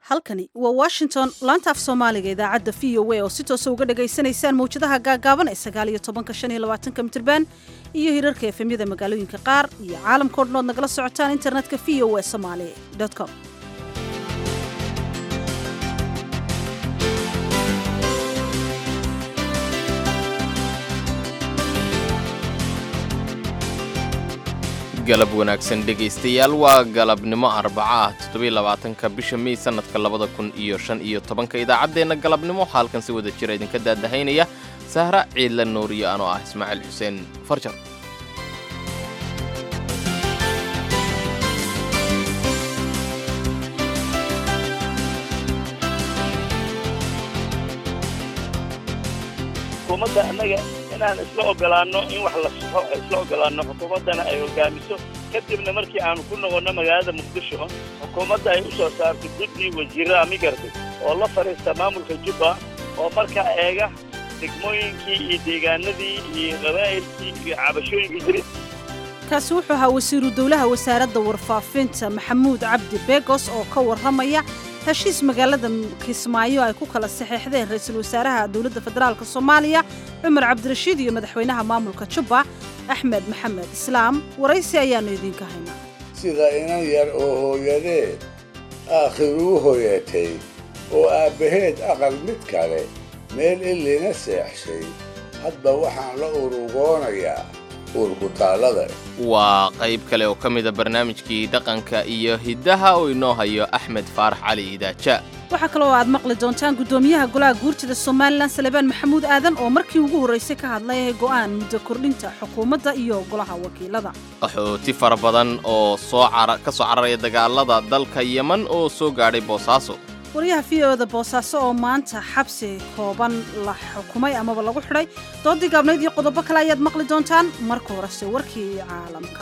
halkani waa Washington laanta af Soomaaliga idaacadda VOA oo si toos ah uga dhageysanaysaan mowjadaha gaagaaban ee 19:25 mitirban iyo hirarka efemyada magaalooyinka qaar iyo caalamka oo dhan nagala socotaan internetka voasomali.com. galab wanaagsan dhegaystayaal waa galabnimo Arbaca 27 bisha May sanadka 2015 idaacadeena galabnimo halkan si wada jira idinka daadahaynaya Sahra Ciidla Nuur iyo anoo ah Ismaaciil Xuseen Farjar. xukuumadda annaga inaan isla ogolaanno in wax la saxo isla ogolaanno xukuumaddana ay hogaamiso kadibna markii aan ku noqonno magaalada Muqdisho xukuumadda ay u soo saartay guddi wasiirada migartay oo la fariista maamulka Jubba oo markaa eega degmooyinkii iyo deegaanadii iyo qabaa'ilkii iyo cabashooyinkii jiray. kaasi wuxuu ahaa wasiiru dowlaha wasaaradda warfaafinta Maxamuud Cabdi Beegos oo ka warramaya heshiis magaalada Kismaayo ay ku kala saxeexdeen ra'iisul wasaaraha dawladda federaalka Soomaaliya Cumar Cabdirashiid iyo madaxweynaha maamulka Jubba Axmed Maxamed Islaam waraysi ayaanu idinka haynaa. sida inan yar oo hooyadee aakhiru hooyatay oo aabaheed aqal mid kale meel ilina seexshay hadba waxaan la urugoonayaa urkutaalada. waa qayb kale oo ka mid ah barnaamijkii dhaqanka iyo hidaha oo inoo hayo Axmed Faarax Cali Idaaja. waxaa kaloo aad maqli doontaan gudoomiyaha golaha guurtida Soomaaliland Salebaan Maxamuud Aadan oo markii ugu horeysay ka hadlay go'aan muddo kordhinta xukuumadda iyo golaha wakiilada. qaxooti fara badan oo ka soo cararaya dagaalada dalka Yemen oo soo gaadhay Boosaaso. wariyaha VOA-da Boosaaso oo maanta xabsi kooban la xukumay amaba lagu xidhay doodii gaabnayd iyo qodobo kale ayaad maqli doontaan marka horese warkii caalamka.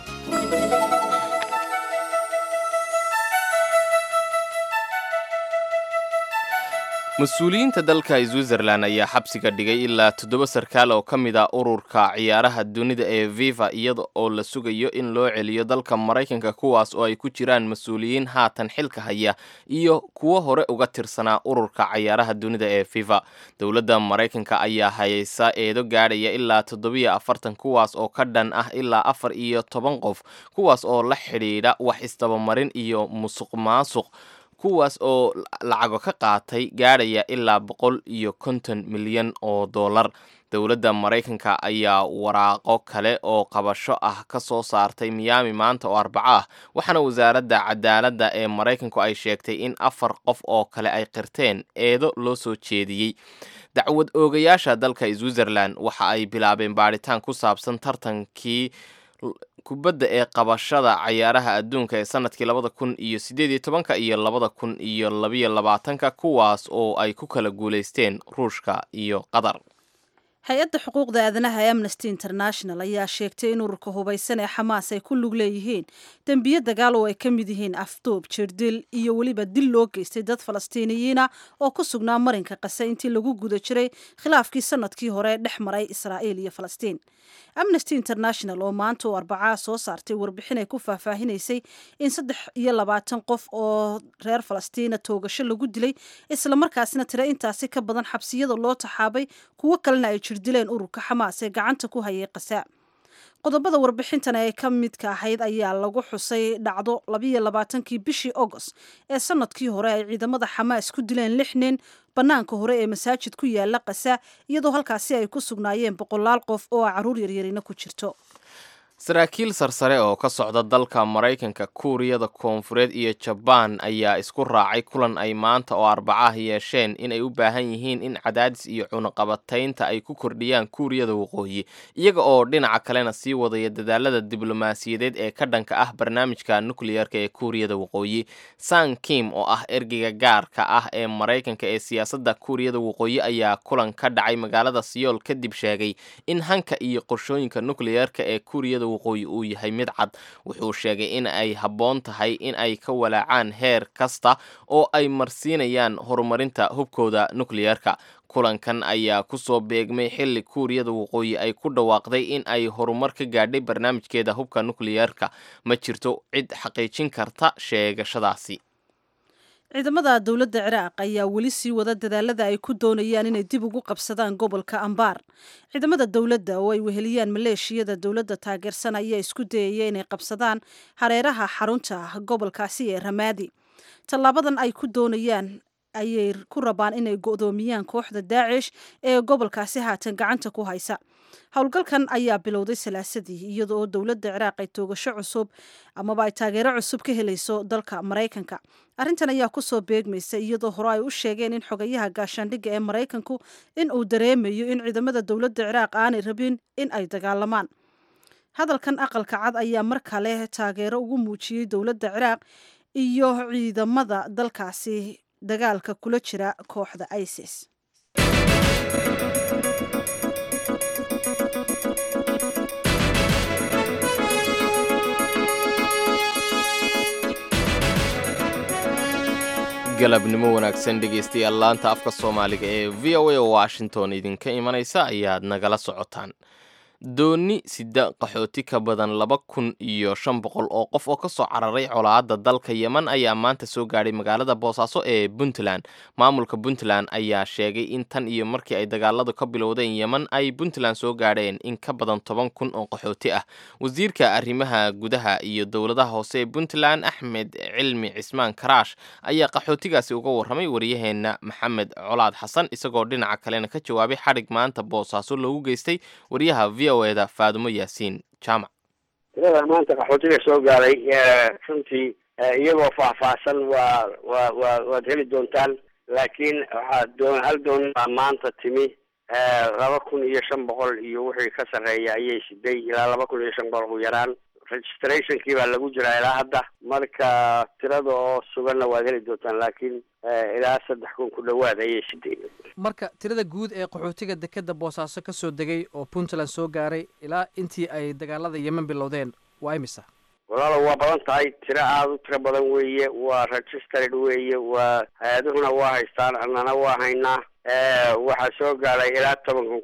mas-uuliyiinta dalka Switzerland ayaa xabsiga dhigay ilaa 7 sarkaal oo ka mid ah ururka ciyaaraha dunida ee FIFA iyada oo la sugayo in loo celiyo dalka Mareykanka kuwaas oo ay ku jiraan mas-uuliyiin haatan xilka haya iyo kuwo hore uga tirsanaa ururka ciyaaraha dunida ee FIFA. dowladda Mareykanka ayaa hayaysa eedo gaadhaya ilaa 47 kuwaas oo ka dhan ah ilaa 14 qof kuwaas oo la xidhiidha wax isdabamarin iyo musuqmaasuq kuwaas oo lacago ka qaatay gaadhaya ilaa 150 milyan oo dollar. dowladda Mareykanka ayaa waraaqo kale oo qabasho ah ka soo saartay Miami maanta oo Arbaca ah waxaana wasaaradda cadaaladda ee Mareykanku ay sheegtay in 4 qof oo kale ay qirteen eedo loo soo jeediyey. dacwad oogayaasha dalka Switzerland waxa ay bilaabeen baaritaan ku saabsan tartankii kubadda ee qabashada ciyaaraha adduunka ee sanadkii 2018 iyo 2022 kuwaas oo ay ku kala guuleysteen Ruushka iyo Qatar. hay-adda xuquuqda aadanaha ee Amnesty International ayaa sheegtay in ururka hubaysan ee Xamaas ay ku lug leeyihiin dambiyo dagaal oo ay ka mid yihiin afduub, jirdil iyo weliba dil loo geystay dad Falastiiniyiin ah oo ku sugnaa marinka Qasa intii lagu guda jiray khilaafkii sanadkii hore dhex maray Israa'iil iyo Falastiin. Amnesty International oo maanta oo Arbaca soo saartay warbixin ay ku faahfaahinaysay in 23 qof oo reer Falastiina toogasho lagu dilay isla markaasna tira intaasi ka badan xabsiyada loo taxaabay kuwa kalena ay dileen ururka Xamaas ee gacanta ku hayay Qasa. qodobada warbixintan ay ka midka ahayd ayaa lagu xusay dhacdo 22kii bishii August ee sanadkii hore ay ciidamada Xamaas ku dileen 6 nin banaanka hore ee masaajid ku yaala Qasa iyadoo halkaasi ay ku sugnaayeen 100 qof oo caruur yaryarina ku jirto. saraakiil sarsare oo ka socda dalka Mareykanka, Kuuriyada Koonfureed iyo Jabaan ayaa isku raacay kulan ay maanta oo Arbaca yeesheen in ay u baahan yihiin in cadaadis iyo cunaqabataynta ay ku kordhiyaan Kuuriyada Waqooyi iyaga oo dhinaca kalena sii wadaya dadaalada diblomaasiyadeed ee ka dhanka ah barnaamijka nukliyeerka ee Kuuriyada Waqooyi. Sang Kim oo ah ergeyga gaarka ah ee Mareykanka ee siyaasadda Kuuriyada Waqooyi ayaa kulan ka dhacay magaalada Seoul kadib sheegay in hanka iyo qorshooyinka nukliyeerka ee Kuuriyada Waqooyi uu yahay mid cad. wuxuu sheegay in ay habboon tahay in ay ka walaacaan heer kasta oo ay marsiinayaan horumarinta hubkooda nukliyeerka. kulankan ayaa ku soo beegmay xilli Kuuriyada Waqooyi ay ku dhawaaqday in ay horumar ka gaadhay barnaamijkeeda hubka nukliyeerka. ma jirto cid xaqiijin karta sheegashadaasi. ciidamada dowladda ciraaq ayaa weli sii wada dadaalada ay ku doonayaan inay dib ugu qabsadaan gobolka ambaar. ciidamada dowladda oo ay weheliyaan maleeshiyada dowladda taageersan ayaa isku dayaya inay qabsadaan hareeraha xarunta gobolkaasi ee ramaadi. tallaabadan ay ku doonayaan ayay ku rabaan inay go'doomiyaan kooxda daacish ee gobolkaasi haatan gacanta ku haysa. howlgalkan ayaa bilowday salaasadii iyada oo dowladda ciraaq ay toogasho cusub amaba ay taageero cusub ka helayso dalka maraykanka. arrintan ayaa kusoo beegmaysa iyadoo hore ay u sheegeen in xogayaha gaashaandhigga ee maraykanku in uu dareemayo in ciidamada dowladda ciraaq aanay rabin in ay dagaalamaan. hadalkan aqalka cad ayaa mar kale taageero ugu muujiyey dowladda ciraaq iyo ciidamada dalkaasi dagaalka kula jira kooxda isis. galabnimo wanaagsan dhegaystayaal laanta afka soomaaliga ee v o a washington idinka imanaysa ayaad nagala socotaan. dooni sida qaxooti ka badan 2,500 oo qof oo ka soo cararay colaadda dalka yeman ayaa maanta soo gaadhay magaalada boosaaso ee puntland. maamulka puntland ayaa sheegay in tan iyo markii ay dagaaladu ka bilowdeen yeman ay puntland soo gaadheen in ka badan 10,000 oo qaxooti ah. wasiirka arrimaha gudaha iyo dowladaha hoose ee puntland axmed cilmi cismaan karaash ayaa qaxootigaasi uga warramay waryaheena maxamed colaad xasan isagoo dhinaca kalena ka jawaabay xadhig maanta boosaaso loogu geystay waryaha da faadumo yaasiin jaamac. tirada maanta qaxootiga soo gaaray runtii iyagoo faahfaahsan waad heli doontaan, laakiin waxaa hal doon baa maanta timi 2,500 iyo wixii ka sarreeya ayay siday ilaa 2,500 ugu yaraan. registrationkii baa lagu jiraa ilaa hadda, marka tirada oo suganna waad heli doontaan, laakiin ilaa 3,000 ku dhawaad ayay siday. marka tirada guud ee qaxootiga dekeda boosaaso ka soo degay oo puntland soo gaaray ilaa intii ay dagaalada yemen bilowdeen waa imisa? walaalo waa badan tahay, tiro aada u tiro badan weeye, waa registered weeye, waa hay-aduhuna waa haystaan, annana waa haynaa. waxaa soo gaaray ilaa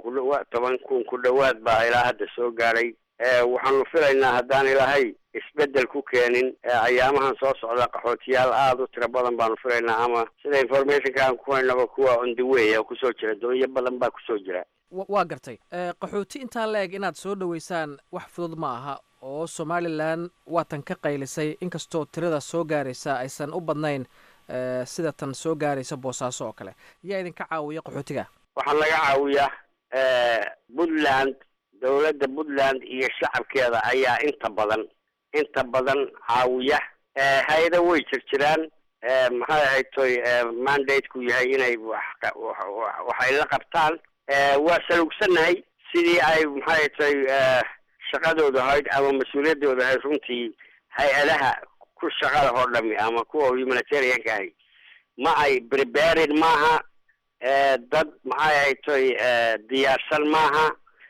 10,000 ku dhawaad baa ilaa hadda soo gaaray. waxaanu filaynaa haddaan ilaahay isbedel ku keenin ayaamahan soo socda qaxootiyaal aada u tiro badan baanu filaynaa, ama sida informationka aan ku haynaba kuwa on the way oo kusoo jira, doonyo badan baa kusoo jira. waa gartay. qaxooti intaa la eg inaad soo dhaweysaan wax fudud ma aha, oo somalilan waatan ka qaylisay inkastoo tirada soo gaaraysa aysan u badnayn sida tan soo gaaraysa boosaaso oo kale. yaa idinka caawiya qaxootiga? waxaa laga caawiyaa puntland, dowladda puntland iyo shacabkeeda ayaa inta badan caawiya. hay-ada way jiraan maxay ahayd toy mandate-ku yahay inay waxay la qabtaan. waa salugsannahay sidii ay maxay tahay shaqadooda ahayd ama mas-uuliyaddooda ahayd. runtii hay-adaha ku shaqada oo dhami ama kuwa humanitarianka ahay ma ay prepared maaha, dad maxay ahayd toy diyaarsan maaha.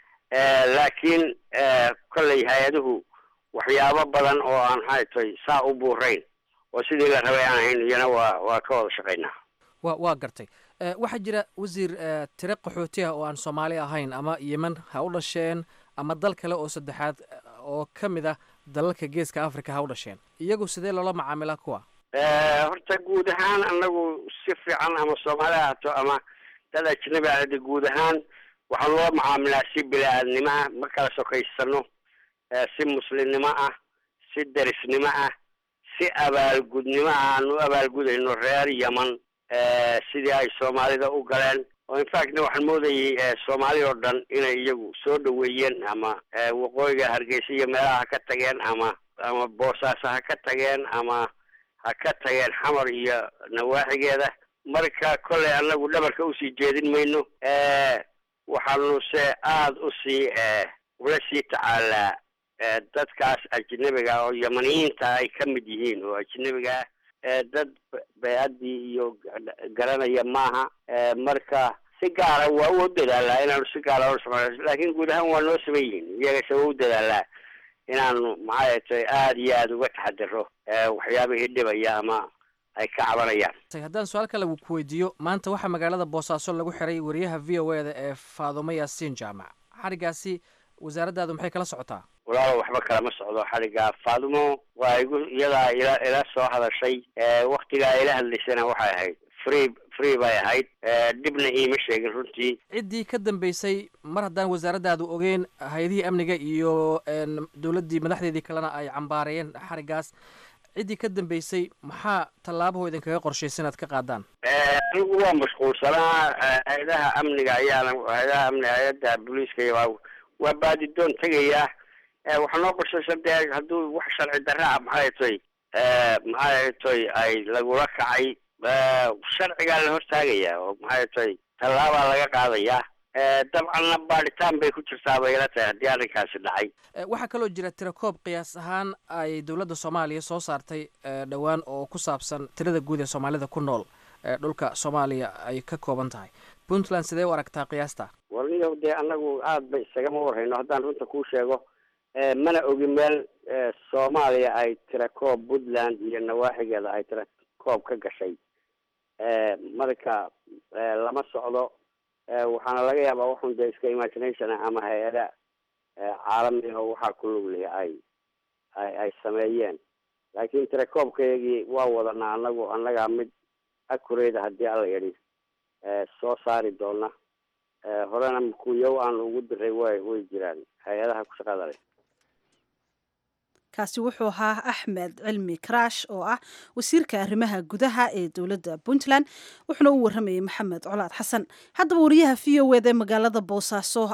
laakiin kolley hay-aduhu waxyaabo badan oo aan maxay tahay saa u buurayn oo sidii la rabay aan ahayn iyana waa ka wada shaqaynaa. waa gartay. waxaa jira wasiir tiro qaxooti ah oo aan soomaali ahayn ama yemen ha u dhasheen ama dal kale oo saddexaad oo ka mid ah dalalka geeska africa ha u dhasheen, iyagu sidee loola macaamilaa kuwa? horta guud ahaan anagu si fiican, ama soomaali ahaato ama dad ajnabi ahada, guud ahaan waxaan loo macaamilaa si bili-aadnimo ah, ma kala sokaysano, si muslimnimo ah, si derisnimo ah, si abaalgudnimo ah. aan u abaalgudayno reer yemen sidii ay soomaalida u galeen, oo infactna waxaan moodayay soomaali oo dhan inay iyagu soo dhaweeyeen, ama waqooyiga hargeysa iyo meelaha ha ka tageen, ama boosaaso ha ka tageen, ama ha ka tageen xamar iyo nawaaxigeeda. marka kolley anagu dhabarka usii jeedin mayno. waxaanu se aada ula sii tacaalaa dadkaas ajnabiga oo yamaniyiinta ay ka mid yihiin oo ajnabiga dad bay-addii iyo garanaya maaha. marka si gaara waa u dadaalaa inaanu si gaara usamayn, laakiin guud ahaan waa noo saman yihiin, iyagase waa u dadaalaa inaanu maxay tahay aada iyo aada uga taxadiro waxyaabihii dhibaya ama ay ka cabanayaan. haddaan su-aal kale ku weydiiyo, maanta waxaa magaalada boosaaso lagu xiray wariyaha v o a da ee faadumo yaasiin jaamac. xarigaasi wasaaraddaadu maxay kala socotaa? walaalo waxba kalama socdo xadhigga. Faadumo waa iyadaa ila soo hadashay, waktigaa ila hadlaysana waxay ahayd free bay ahayd, dhibna iima sheegin runtii. ciddii ka dambeysay mar haddaan wasaaraddaadu ogeyn hay-adihii amniga iyo dowladdii madaxdeedii kalena ay cambaarayeen xariggaas, ciddii ka dambeysay maxaa tallaabahoo idinkaga qorshaysa inaad ka qaadaan? anigu waa mashquulsanaa, hay-adaha amniga hay-adda booliiska waa baadidoon tegayaa. waxaa noo qorshaysan dee hadduu wax sharci darra ah maxay toy ay lagula kacay, sharcigaa la hortaagayaa oo maxay toy tallaabaa laga qaadayaa. dabcanna baadhitaan bay ku jirtaa bay ila tahay haddii arrinkaasi dhacay. waxaa kaloo jira tirakoob qiyaas ahaan ay dowladda soomaaliya soo saartay dhowaan oo ku saabsan tirada guud ee soomaalida ku nool dhulka soomaaliya ay ka kooban tahay. puntland sidee u aragtaa qiyaasta? warniyow dee annagu aad bay isagama warhayno haddaan runta kuu sheego. mana ogi meel soomaaliya ay tirakoob puntland iyo nawaaxigeeda ay tirakoob ka gashay. marka lama socdo. waxaana laga yaabaa waxun dee iska imagination ama hay-ada caalami oo waxaa ku lug leh ay sameeyeen. laakiin tirakoobkayagii waa wadanaa annagaa mid akureyda haddii alla yidhi soo saari doona. horena kuyow aan ugu diray way jiraan hay-adaha ku shaqada leh. kaasi wuxuu ahaa Axmed Cilmi Karaash oo ah wasiirka arrimaha gudaha ee dowladda Puntland, wuxuuna u waramayay Maxamed Colaad Xasan. haddaba wariyaha VOAD ee magaalada Boosaaso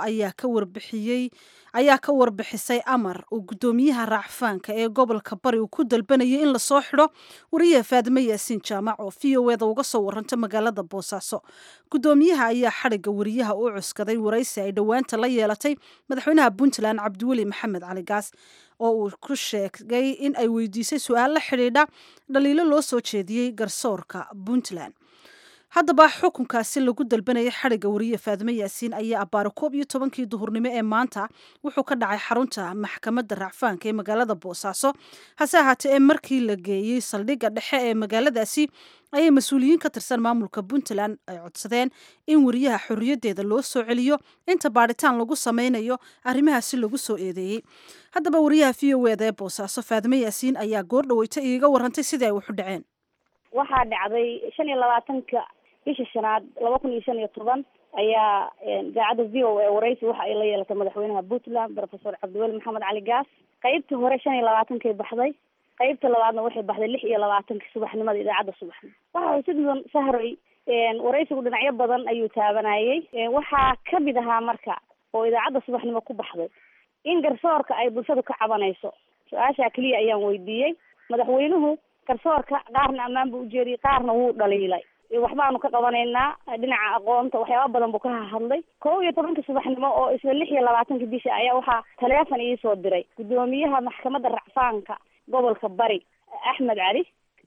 ayaa ka warbixisay amar uu gudoomiyaha raacfaanka ee gobolka Bari uu ku dalbanayay in la soo xidho wariyaha Faadimo Yaasiin Jaamac oo VOAD uga soo waranta magaalada Boosaaso. gudoomiyaha ayaa xadhigga wariyaha u cuskaday waraysi ay dhowaanta la yeelatay madaxweynaha Puntland Cabdiweli Maxamed Cali Gaas oo uu ku sheegay in ay weydiisay su'aal la xidhiidha dhaliilo loo soo jeediyey garsoorka Puntland. haddaba xukunkaasi lagu dalbanayay xadhigga wariye Faadimo Yaasiin ayaa abbaaro 11 duhurnimo ee maanta wuxuu ka dhacay xarunta maxkamadda raacfaanka ee magaalada Boosaaso. hase ahaatee markii la geeyey saldhigga dhexe ee magaaladaasi ayay mas-uuliyiin ka tirsan maamulka Puntland ay codsadeen in wariyaha xorriyaddeeda loo soo celiyo inta baadhitaan lagu sameynayo arrimahaasi lagu soo eedeeyey. haddaba wariyaha VOAD ee Boosaaso Faadimo Yaasiin ayaa goor dhaweeytay iiga warantay sidii ay wax u dhaceen. waxaa dhacday 25 bisha shanaad 2015 ayaa idaacadda VOA waraysi waxa ay la yeelatay madaxweynaha Puntland Professor Cabdiweli Maxamed Cali Gaas. qaybta hore 25 baxday, qaybta labaadna waxay baxday 26 subaxnimada idaacadda subaxnimo. waxa sidoo sahray waraysigu dhinacyo badan ayuu taabanayay. waxaa ka mid ahaa marka oo idaacadda subaxnimo ku baxday in garsoorka ay bulshadu ka cabanayso. su-aasha kaliya ayaan weydiiyey. madaxweynuhu garsoorka qaarna ammaan buu u jeediyey, qaarna wuu dhaliilay. waxbaanu ka qabanaynaa dhinaca aqoonta, waxyaaba badan buu ka hadlay. 11 subaxnimo oo isla 26 bisha ayaa waxaa taleefon ii soo diray gudoomiyaha maxkamadda racfaanka gobolka Bari Axmed Cali.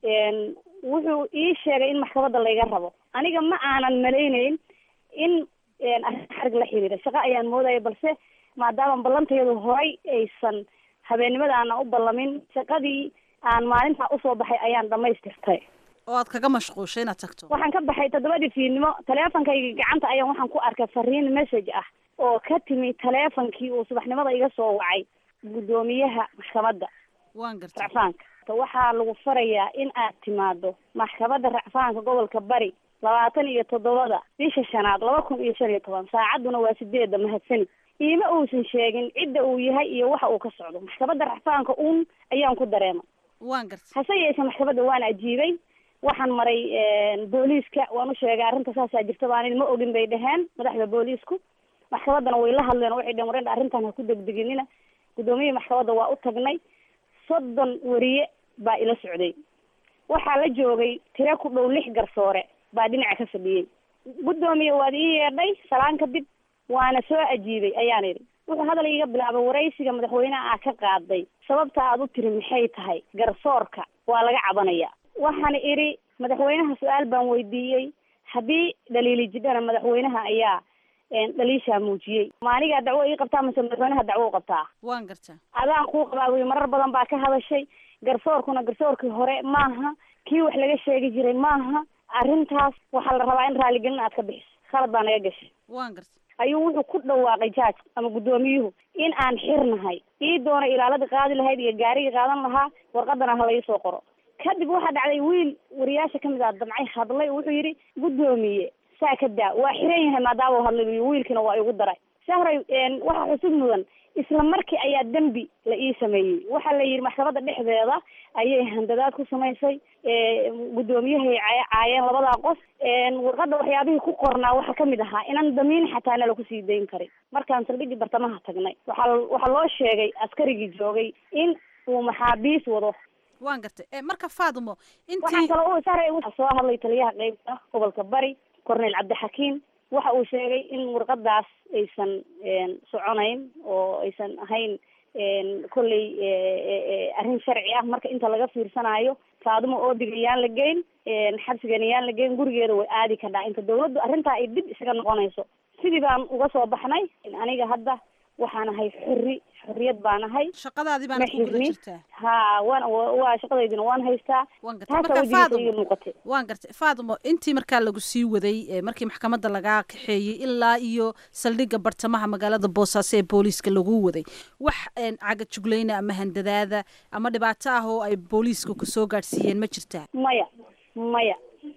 wuxuu ii sheegay in maxkamadda layga rabo. aniga ma aanan malaynayn in xarig la xiriira, shaqo ayaan moodayay, balse maadaama ballanteedu horay aysan habeennimada aanan u ballamin, shaqadii aan maalintaa usoo baxay ayaan dhamaystirtay. oo aad kaga mashquushay inaad tagto? waxaan ka baxay 7 fiidnimo. taleefankayga gacanta ayaan waxaan ku arkay fariin message ah oo ka timi taleefankii uu subaxnimada iga soo wacay gudoomiyaha maxkamadda racfaanka. waxaa lagu farayaa in aad timaado maxkamadda racfaanka gobolka Bari 27 bisha shanaad 2015 saacaduna waa 8. mahadsani. iima uusan sheegin cidda uu yahay iyo waxa uu ka socdo. maxkamadda racfaanka ayaan ku dareemay. hase yeeshee maxkamadda waan ajiibay. waxaan maray booliiska, waan u sheegay arrinta saasaa jirta, baan ma ogin bay dhaheen madaxda booliisku. maxkamaddana way la hadleen, waxay dhaheen wareer arrintan ha ku degdeginina. gudoomiyihii maxkamadda waa u tagnay. 30 wariye baa ila socday. waxaa la joogay tiro ku dhow 6 garsoore baa dhinaca ka fadhiyey. gudoomiye waad ii yeedhay salaan kadib waana soo ajiibay ayaan idhi. wuxuu hadal iga bilaabay waraysiga madaxweynaha ka qaaday sababta aad u tiri maxay tahay garsoorka waa laga cabanaya. waxaan idhi madaxweynaha su-aal baan weydiiyey, haddii dhaliili jidhana madaxweynaha ayaa dhaliishaa muujiyey. maanigaa dacwo ii qabtaa mise madaxweynaha dacwo u qabtaa? waan gartaa. adaan kuu qabaa wey, marar badan baa ka hadashay. garsoorkuna garsoorkii hore maaha, kii wax laga sheegi jiray maaha. arrintaas waxaa la rabaa in raaligelin aad ka bixiso. khalad baa naga gashay. waan garta. ayuu wuxuu ku dhawaaqay jaaj ama guddoomiyuhu in aan xirnahay ii doona ilaalada qaadi lahayd iyo gaariga qaadan lahaa warqadana ha laii soo qoro. kadib waxaa dhacday wiil wariyaasha kamid ah damcay hadlay wuxuu yidhi guddoomiye saa ka daa waa xiran yahay maadaama u hadlay wiilkina waa igu daray. sahray waxaa xusud mudan isla markii ayaa dembi la ii sameeyey. waxaa la yidhi maxkamadda dhexdeeda ayay handadaad ku samaysay, guddoomiyahay caayeen labadaa qof. warqadda waxyaabihii ku qornaa waxaa kamid ahaa inaan damiin xataa nala kusii dayn karin. markaan saldhigii bartamaha tagnay waxaa loo sheegay askarigii joogay in uu maxaabiis wado. waan gartay marka Faadumo waxaan kaloo sahray soo hadlay taliyaha qaybta gobolka Bari Korneyl Cabdixakiim waxa uu sheegay in warqadaas aysan soconayn oo aysan ahayn kolley arrin sharci ah. marka inta laga fiirsanayo Faadumo oo digayaan la geyn xabsigan yaan la geyn gurigeeda way aadi ka dhac inta dawladdu arrintaa ay dib isaga noqonayso. sidii baan uga soo baxnay aniga hadda waxaan ahay xorriyad baan ahay. shaqadaadii baan ku guda jirtaa. waa shaqadeydina waan haystaa. waan gartay Faadumo intii markaa lagu sii waday markii maxkamadda laga kaxeeyey ilaa iyo saldhigga bartamaha magaalada Boosaaso ee booliiska lagu waday wax caga jugleyna ama handadaada ama dhibaato ah oo ay booliisku ku soo gaarsiiyeen ma jirtaa? maya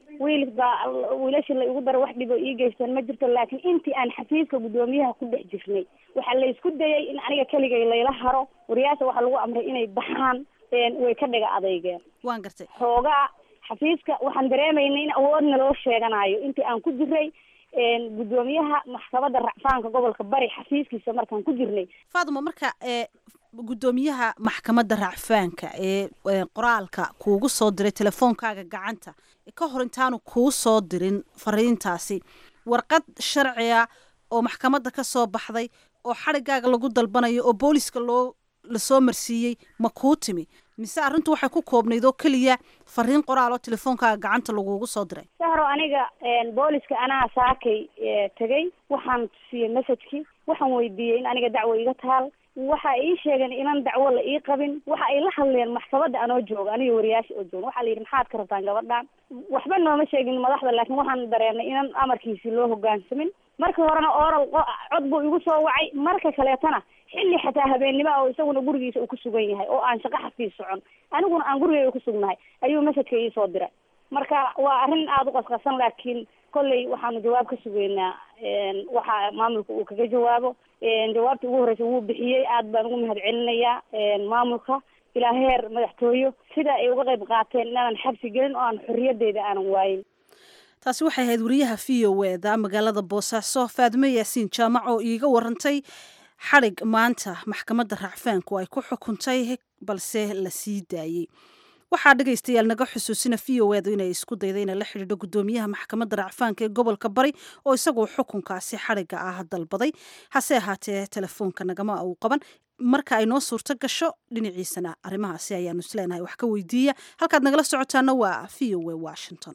wiilashii la igu daro wax dhibo ii geystaan ma jirto. laakiin intii aan xafiiska guddoomiyaha ku dhex jirnay waxaa la isku dayay in aniga keligay layla haro. wariyaasha waxaa lagu amray inay baxaan, way ka dhiga adeygeen. waan gartay xoogaa xafiiska waxaan dareemaynay in awoodna loo sheeganayo intii aan ku jiray guddoomiyaha maxkamadda racfaanka gobolka Bari xafiiskiisa markaan ku jirnay. Faadumo marka guddoomiyaha maxkamadda racfaanka ee qoraalka kuugu soo diray telefoonkaaga gacanta ka hor intaanu kuu soo dirin fariintaasi warqad sharciya oo maxkamadda ka soo baxday oo xarigaaga lagu dalbanayo oo booliiska la soo marsiiyey ma kuu timi mise arrintu waxay ku koobnayd oo keliya fariin qoraal oo telefoonkaaga gacanta lagugu soo diray? sahro aniga booliiska anaa saakay tegay waxaan siiyey messagekii waxaan weydiiyey in aniga dacwo iga taal. waxa ii sheegeen inaan dacwo la ii qabin. waxa ay la hadleen maxkamadda anoo jooga aniga wariyaasha oo jooga. waxaa la yidhi maxaad ka rabtaan gabadhan? waxba nooma sheegin madaxda laakiin waxaan dareennay inaan amarkiisii loo hoggaansamin. markii horena oral cod buu igu soo wacay, marka kaleetana xilli xataa habeennimo oo isaguna gurigiisa uu ku sugan yahay oo aan shaqo xafiis socon aniguna aan gurigeyga ku sugnahay ayuu messageka ii soo diray. marka waa arrin aada u qasqasan laakiin kolley waxaanu jawaab ka sugeynaa waxa maamulka uu kaga jawaabo. jawaabtii ugu horreysay wuu bixiyey. aad baan ugu mahadcelinayaa maamulka ilaa heer madaxtooyo sida ay uga qayb qaateen inaanan xabsi gelin oo aan xorriyadeyda aanan waayin. taasi waxay ahayd wariyaha VOA magaalada Boosaaso Faadumo Yaasiin Jaamac oo iiga warantay xarig maanta maxkamadda racfaanku ay ku xukuntay balse la sii daayey. waxaa dhagaystayaal naga xusuusina VOA inay isku dayday inay la xidhiidho guddoomiyaha maxkamadda racfaanka ee gobolka Bari oo isagoo xukunkaasi xariga ah dalbaday hase ahaatee telefoonka nagama uu qaban. marka ay noo suurto gasho dhinaciisana arrimahaasi ayaanu isleenahay wax ka weydiiya. halkaad nagala socotaana waa VOA Washington.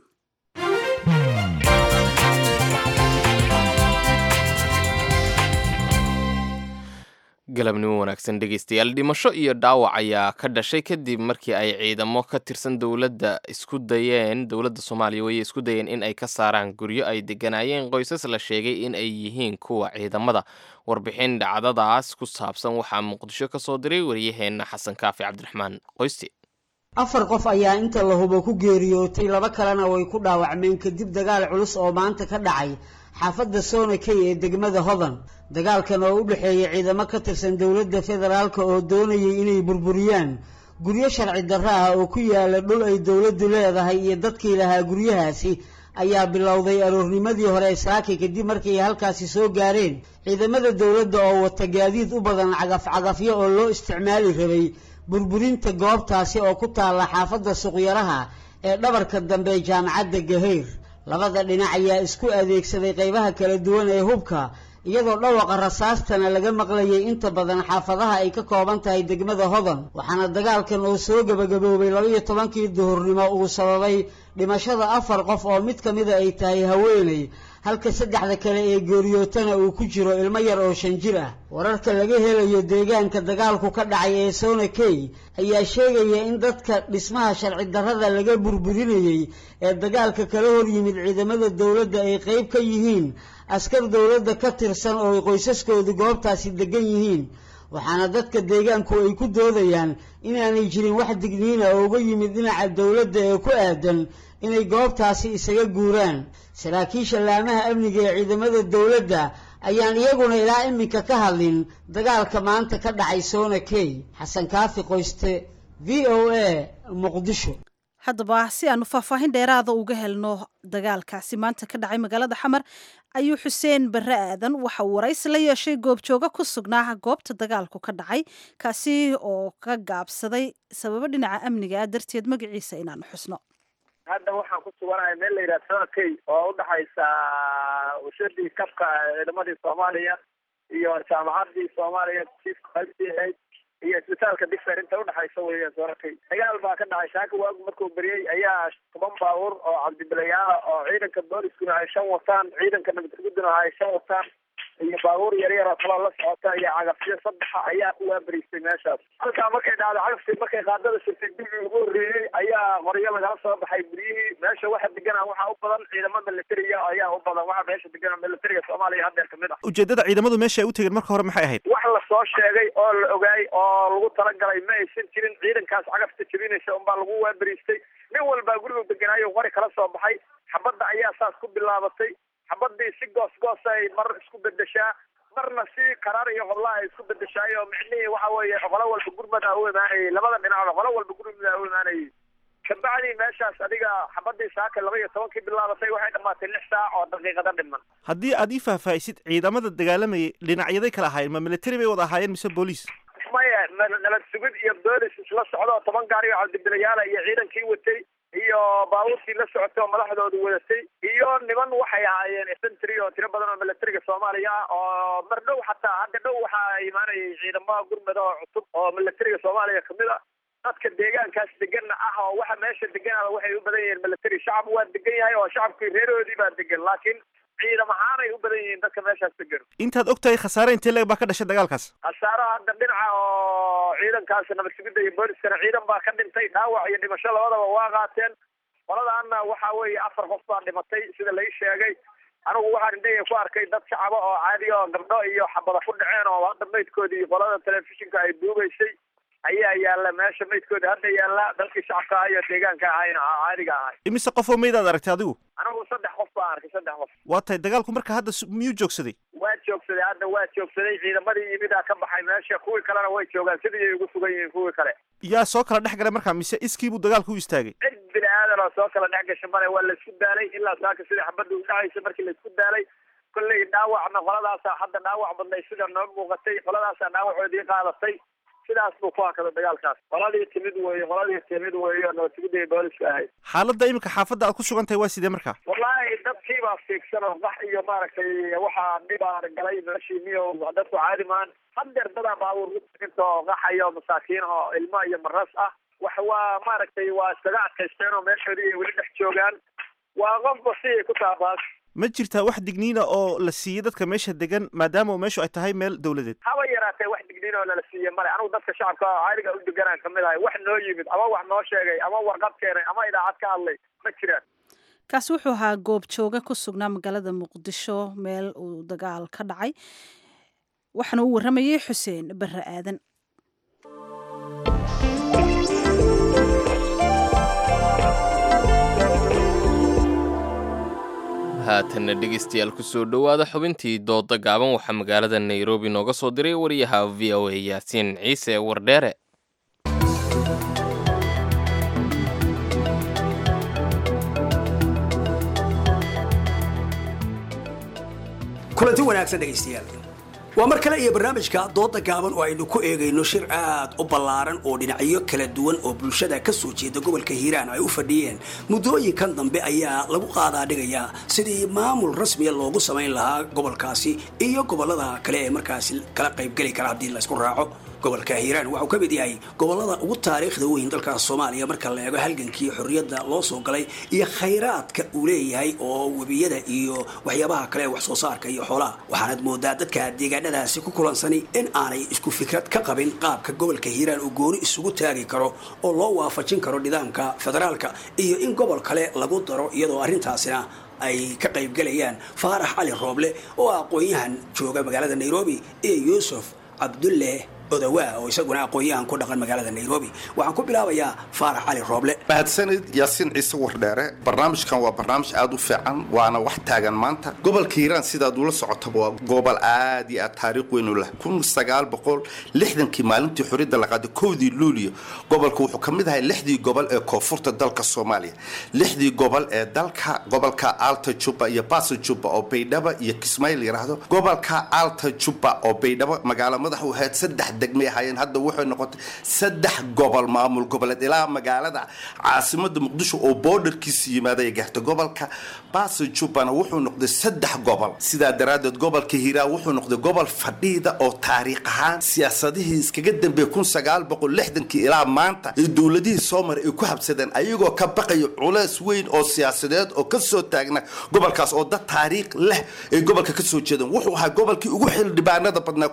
galabnimo wanaagsan dhegeystayaal. dhimasho iyo dhaawac ayaa ka dhashay kadib markii ay ciidamo ka tirsan dowladda Soomaaliya way isku dayeen in ay ka saaraan guryo ay deganaayeen qoysas la sheegay in ay yihiin kuwa ciidamada. warbixin dhacdadaas ku saabsan waxaa Muqdisho ka soo diray wariyaheena Xasan Kaafi Cabdiraxmaan Qoysti. 4 qof ayaa inta la hubo ku geeriyootay, 2 kalena way ku dhaawacmeen kadib dagaal culus oo maanta ka dhacay xaafadda Soonakey ee degmada Hodan. dagaalkan oo u dhaxeeyay ciidamo ka tirsan dawladda federaalka oo doonayay inay burburiyaan guryo sharci darro ah oo ku yaala dhul ay dawladdu leedahay iyo dadkii lahaa guryahaasi ayaa bilowday aroornimadii hore saaki kadib markii halkaasi soo gaareen ciidamada dawladda oo wata gaadiid u badan cagaf-cagafyo oo loo isticmaali rabay burburinta goobtaasi oo ku taala xaafadda Suuqyaraha ee dhabarka dambe jaamacadda Gaheyr. labada dhinac ayaa isku adeegsaday qaybaha kala duwan ee hubka iyadoo dhawaqa rasaastana laga maqlayay inta badan xaafadaha ay ka kooban tahay degmada Hodan. waxaana dagaalkan oo soo gabagaboobay 12kii duhurnimo uu sababay dhimashada 4 qof oo mid kamid ay tahay haweeney halka 3 kale ee geeriyootana uu ku jiro ilmo yar oo 5 jir ah. wararka laga helayo deegaanka dagaalku ka dhacay ee Soonakey ayaa sheegaya in dadka dhismaha sharci darrada laga burburinayay ee dagaalka kala hor yimid ciidamada dawladda ay qayb ka yihiin askar dowladda ka tirsan oo ay qoysaskoodu goobtaasi degan yihiin waxaana dadka deegaanku ay ku doodayaan inaanay jirin wax digniina oo uga yimid dhinaca dowladda ee ku aadan inay goobtaasi isaga guuraan saraakiisha laamaha amniga ee ciidamada dowladda ayaan iyaguna ilaa iminka ka hadlin dagaalka maanta ka dhacay Soona Key. Xasan Kaafi Qoyste, VOA, Muqdisho. haddaba si aanu faahfaahin dheeraada uga helno dagaalkaasi maanta ka dhacay magaalada Xamar ayuu Xuseen Barre Aadan waxa uu waraysi la yeeshay goobjooga ku sugnaa goobta dagaalku ka dhacay kaasi oo ka gaabsaday sababo dhinaca amniga darteed magaciisa inaan xusno. hadda waxaan ku suganahay meel la yiraahdo Soona Key oo u dhaxaysa washadii kabka ciidamadii Soomaaliya iyo jaamacadii Soomaaliya chief qalbiyeed iyo isbitaalka Digfaar inta u dhaxaysa weeyaan Soona Key dagaal baa ka dhacay shaaka waag markuu bariyay ayaa toban baabuur oo cabdibilayaal oo ciidanka booliskuna ay shan wataan ciidanka nabadgelyaduna ay shan wataan iyo baabuur yar yar oo kala la socota iyo cagafyo saddex ayaa ku waabariistay meeshaas halka markay dhacdo cagaftii markay qaadada shirkad dib ugu horeeyay ayaa qoryo lagala soo baxay guriyihii meesha waxa degan waxa u badan ciidamada militariga ayaa u badan waxa meesha degan militariga Soomaaliya hadda kamid ah ujeedada ciidamadu meesha ay u tageen marka hore maxay ahayd wax la soo sheegay oo la ogaay oo lagu talagalay ma aysan jirin ciidankaas cagafta jabinaysa un baa lagu waabariistay nin walba guriga deganaayo qori kala soo baxay xabadda ayaa saas ku bilaabatay xabadii si goos ay mar isku bedeshaa marna si qaraar iyo qodla ay isku bedeshaay oo micnihii waxa weeye qolo walba gurmada u imaanay labada dhinac qolo walba gurmada u imaanay kabacdi meeshaas adiga xabadii saaka 12 bilaabatay waxay dhamaatay 6 saac oo daqiiqada dhiman haddii aad ii faahfaahisid ciidamada dagaalamayay dhinacyaday kala ahaayeen ma military bay wada ahaayeen mise booliis maya nabad sugid iyo boolis isla socdo 10 gaari oo cabdibilayaal iyo ciidankii watay iyo baabuurtii la socotay oo madaxdoodu wadatay iyo niman waxay ahaayeen infantry oo tiro badan oo militariga Soomaaliya oo mar dhow xataa hadda dhow waxa imaanay ciidamada gurmada oo cusub oo militariga Soomaaliya kamid ah dadka deegaankaas degan ah oo waxa meesha degan waxay u badan yihiin military shacab waa degan yahay oo shacabkii reeroodii baa degan laakiin ciidamo ahaan ay u badan yihiin dadka meeshaas degan intaad ogtahay khasaare intee leeg baa ka dhashay dagaalkaas khasaaraha hadda dhinaca oo ciidankaas nabad sugidda iyo booliskana ciidan baa ka dhintay dhaawac iyo dhimasho labadaba waa qaateen qoladaana waxa weeye 4 qof baa dhimatay sida la sheegay anigu waxaan indhahay ku arkay dad shacab oo caadi oo gabdho iyo xabada ku dhaceen oo hadda meydkoodii qolada telefishinka ay duubaysay ayaa yaala meesha meydkooda hadda yaala dalkii shacabka iyo deegaanka ahayna caadiga ahay imise qof oo meyd aad aragtay adigu anigu 3 qof baan arkay 3 qof waa tay dagaalku marka hadda miyuu joogsaday waa joogsaday ciidamadii yimida ka baxay meesha kuwii kalena way joogaan sidii ay ugu sugan yihiin kuwii kale yaa soo kala dhex galay markaa mise iskii buu dagaalku u istaagay cid bini aadan oo soo kala dhex gashay male waa la isku daalay ilaa saaka sidii xabadda u dhacaysa markii la isku daalay kolley dhaawacna qoladaasa hadda dhaawac badnay sida noo muuqatay qoladaasa dhaawacoodii qaadatay sidaas buu ku hakada dagaalkaas qoladii timid weeye nabad sugidda iyo booliska ahayd xaaladda imika xaafadda aad ku sugan tahay waa sidee markaa wallaahi dadkii baa fiigsan oo qax iyo maaragtay waxaa dhibaa galay meeshii miyo dadku caadi maan haddeer dadaa baabuur intoo qaxayo masaakiin oo ilmo iyo maras ah wax waa maaragtay waa iskaga adkaysteen oo meeshoodii ay weli dhex joogaan waa qofba si ay ku taabaas ma jirtaa wax digniina oo la siiyey dadka meesha degan maadaama meeshu ay tahay meel dawladeed haba yaraatee wax digniina oo la siiyey male anigu dadka shacabka caadiga u deganaan kamid ahay wax noo yimid ama wax noo sheegay ama warqad keenay ama idaacad ka hadlay ma jiraan kaasi wuxuu ahaa goobjooga ku sugnaa magaalada Muqdisho meel uu dagaal ka dhacay waxaana uu waramayay Xuseen Barre Aadan haatanna dhegeystayaal ku soo dhowaada xubintii dooda gaaban waxaa magaalada Nairobi nooga soo diray wariyaha VOA Yaasiin Ciise Wardheere kulanti wanaagsan dhegeystayaal waa mar kale iyo barnaamijka dooda gaaban oo aynu ku eegayno shir aad u ballaaran oo dhinacyo kala duwan oo bulshada ka soo jeeda gobolka hiiraan ay u fadhiyeen muddooyinkan dambe ayaa lagu qaadaa dhigayaa sidii maamul rasmiya loogu samayn lahaa gobolkaasi iyo gobollada kale ee markaasi kala qaybgeli kara haddii laysku raaco gobolka hiiraan waxuu ka mid yahay gobollada ugu taariikhda weyn dalka Soomaaliya marka la eego halgankii xorriyadda loo soo galay iyo khayraadka uu leeyahay oo webiyada iyo waxyaabaha kale wax soo saarka iyo xoolaha waxaanad moodaa dadka deegaanadaasi ku kulansani in aanay isku fikrad ka qabin qaabka gobolka hiiraan uu gooni isugu taagi karo oo loo waafajin karo nidaamka federaalka iyo in gobol kale lagu daro iyadoo arrintaasina ay ka qaybgalayaan faarax cali rooble oo aqoon-yahan jooga magaalada nairobi iyo yuusuf cabdulle odawaa oo isaguna aqoon-yahan ku dhaqan magaalada nairobi waxaan ku bilaabayaa faarax cali rooble. mahadsanid yaasiin ciise wardheere. barnaamijkan waa barnaamij aad u fiican waana wax taagan maanta. gobolka hiiraan sidaad ula socotaba waa gobol aad iyo aad taariikh weyn u leh. 1960kii maalintii xorriyadda la qaaday 1 luulyo gobolku wuxuu ka mid ahay 6dii gobol ee koonfurta dalka Soomaaliya. 6dii gobol ee dalka gobolka Alta Juba iyo Baaso Juba oo Baydhabo iyo Kismaayo yiraahdo. gobolka Alta Juba oo Baydhabo magaalo madax u ahayd 3 degmay hayeen hadda wuxuu noqotay 3 gobol maamul goboleed ilaa magaalada caasimadda Muqdisho oo borderkiisa yimaaday gaarto. gobolka Baaso Jubana wuxuu noqday 3 gobol. sidaa daraadeed gobolka Hiiraan wuxuu noqday gobol fadhiida oo taariikh ahaan siyaasadihii iskaga dambeeyay 1960kii ilaa maanta ee dawladihii Soomaaliya ay ku habsadeen ayagoo ka baqayo culays weyn oo siyaasadeed oo ka soo taagna gobolkaas oo dad taariikh leh ee gobolka ka soo jeedeen. wuxuu ahaa gobolkii ugu xildhibaanada badnaa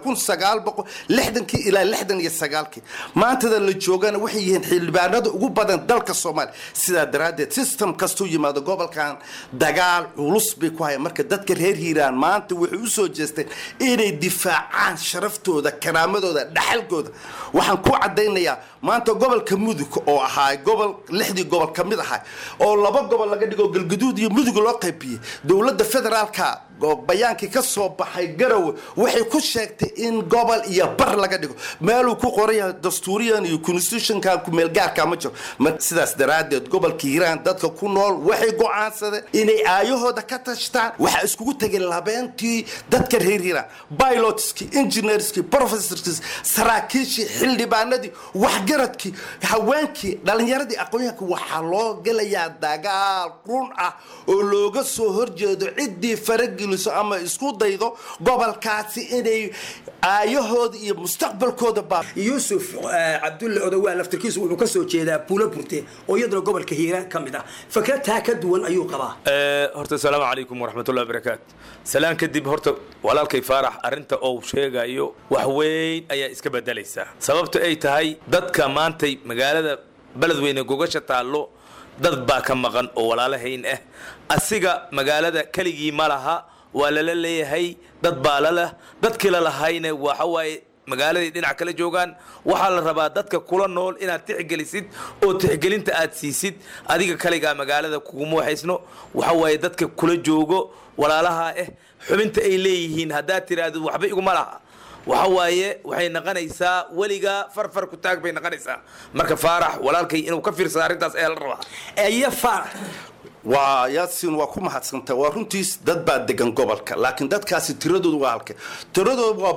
1960 ilaa 69kii maantada la joogana waxay yihiin xildhibaanada ugu badan dalka Soomaaliya. sidaa daraadeed system kastuu yimaado gobolkan dagaal culus bay ku hayaan. marka dadka reer Hiiraan maanta waxay u soo jeesteen inay difaacaan sharaftooda karaamadooda dhaxalkooda. waxaan ku cadeynayaa maanta gobolka Mudug oo ahaa gobol 6dii gobol ka mid ahaa oo 2 gobol laga dhigo Galgaduud iyo Mudug loo qaybiyay dawladda federaalka bayaankii ka soo baxay Garowe waxay ku sheegtay in gobol iyo bar laga dhigo meel uu ku qoray dastuuriyan iyo constitutionka ku meel gaarka ma jiro. sidaas daraadeed gobolka Hiiraan dadka ku nool waxay go'aansadeen inay aayahooda ka tashtaan. waxa iskugu tagay labeentii dadka reer Hiiraan pilotski engineerski professorski saraakiishi xildhibaanadii waxgaradkii haweenkii dhalinyaradii aqoonyahanka waxa loo galayaa dagaal run ah oo looga soo horjeedo cidii faragiliso ama isku daydo gobolkaasi inay aayahooda iyo mustaqbalkooda baab. yuusuf cabdulle odawaa laftirkiisu wuxuu ka soo jeedaa buulo burte oo iyaduna gobolka Hiiraan ka mid ah fikrataa ka duwan ayuu qabaa. horta assalaamu calaykum waraxmatullahi wabarakaatu. salaan kadib horta walaalkay faarax arrinta oo sheegayo wax weyn ayaa iska bedelaysaa sababta ay tahay dadka maantay magaalada beledweyne gogasha taallo dad baa ka maqan oo walaalahayn ah asiga magaalada kaligii ma laha waa lala leeyahay dad baa lala dadkii la lahayna waxa waaye magaaladii dhinac kala joogaan waxaa la rabaa dadka kula nool inaad tixgelisid oo tixgelinta aad siisid adiga kaligaa magaalada kuguma waxaysno waxa waaye dadka kula joogo walaalaha xubinta ay leeyihiin haddaad tiraahdo waxba iguma laha waxa waaye waxay noqonaysaa weliga farfar ku taag bay noqonaysaa. marka faarax walaalkay inuu ka fiirsado arrintaas ayaa la rabaa. iyo faarax waa yaasiin waa ku mahadsantahay waa runtiis dad baa degan gobolka laakiin dadkaasi tiradoodu waa halkee tiradoodu waa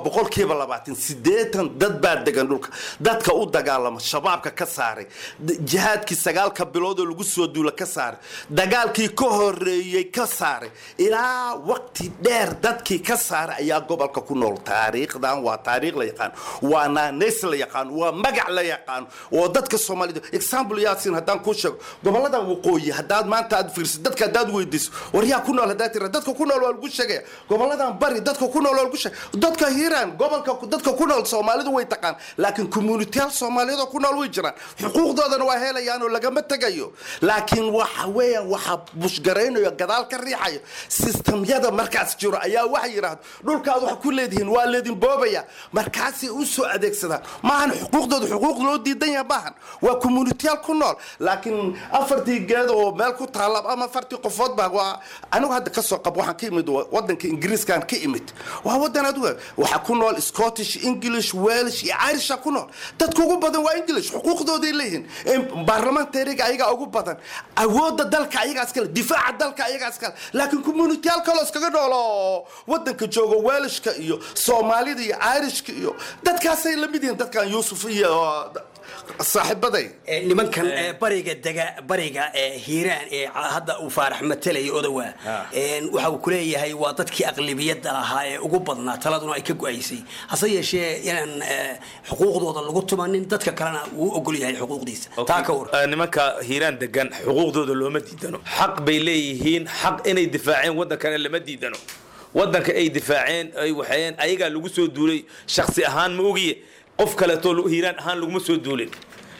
80% dad baa degan dhulka dadka u dagaalama shabaabka ka saaray jihaadkii 9 bilood oo lagu soo duula ka saaray dagaalkii ka horeeyay ka saaray ilaa waqti dheer dadkii ka saaray ayaa gobolka ku nool. taariikhdan waa taariikh la yaqaan waa naanays la yaqaan waa magac la yaqaan oo dadka Soomaalida example yaasiin haddaan ku sheego gobolada waqooyi haddaad maanta dadka dad weydiiso waryaa ku nool hadaa tira dadka ku nool waa lagu sheegay goboladan bari dadka ku nool waa lagu sheegay dadka Hiiraan gobolka dadka ku nool Soomaalidu way taqaan laakiin community-yaal Soomaaliyeed ku nool way jiraan xuquuqdoodana waa helayaan oo laga ma tagayo laakiin waxa weeyaan waxa bushgareynayo gadaal ka riixayo systemyada markaas jiro ayaa waxa yiraahdo dhulkaad wax ku leedihiin waa leedin boobaya markaas u soo adeegsadaan maahan xuquuqdooda xuquuq loo diidan yahay baahan waa community-yaal ku nool laakiin afartii geed oo meel ku taala ama farti qofood baa waa anigu hadda ka soo qab waxaan ka imid wadanka Ingiriiskan ka imid waa wadan aduga waxa ku nool Scottish English Welsh iyo Irish ku nool dadku ugu badan waa English xuquuqdooda leeyihiin baarlamantariga ayaga ugu badan awooda dalka ayaga iska difaaca dalka ayaga iska laakiin community-yaal kale iskaga noolo wadanka joogo Welshka iyo Soomaalida iyo Irishka iyo dadkaasay la mid yihiin dadkan Yuusuf iyo saaxiibaday nimankan bariga Hiiraan hadda uu faarax matalay odawaa waxa uu kuleeyahay waa dadkii aqlabiyada ahaa ee ugu badnaa taladuna ay ka go'aysay hase yeeshee inaan xuquuqdooda lagu tumanin dadka kalena uu ogol yahay xuquuqdiisa taa ka war nimanka Hiiraan degan xuquuqdooda looma diidano xaq bay leeyihiin xaq inay difaaceen wadankana lama diidano wadanka ay difaaceen ay waxeen ayaga lagu soo duulay shakhsi ahaan ma ogiye qof kale too Hiiraan ahaan lagu soo duulin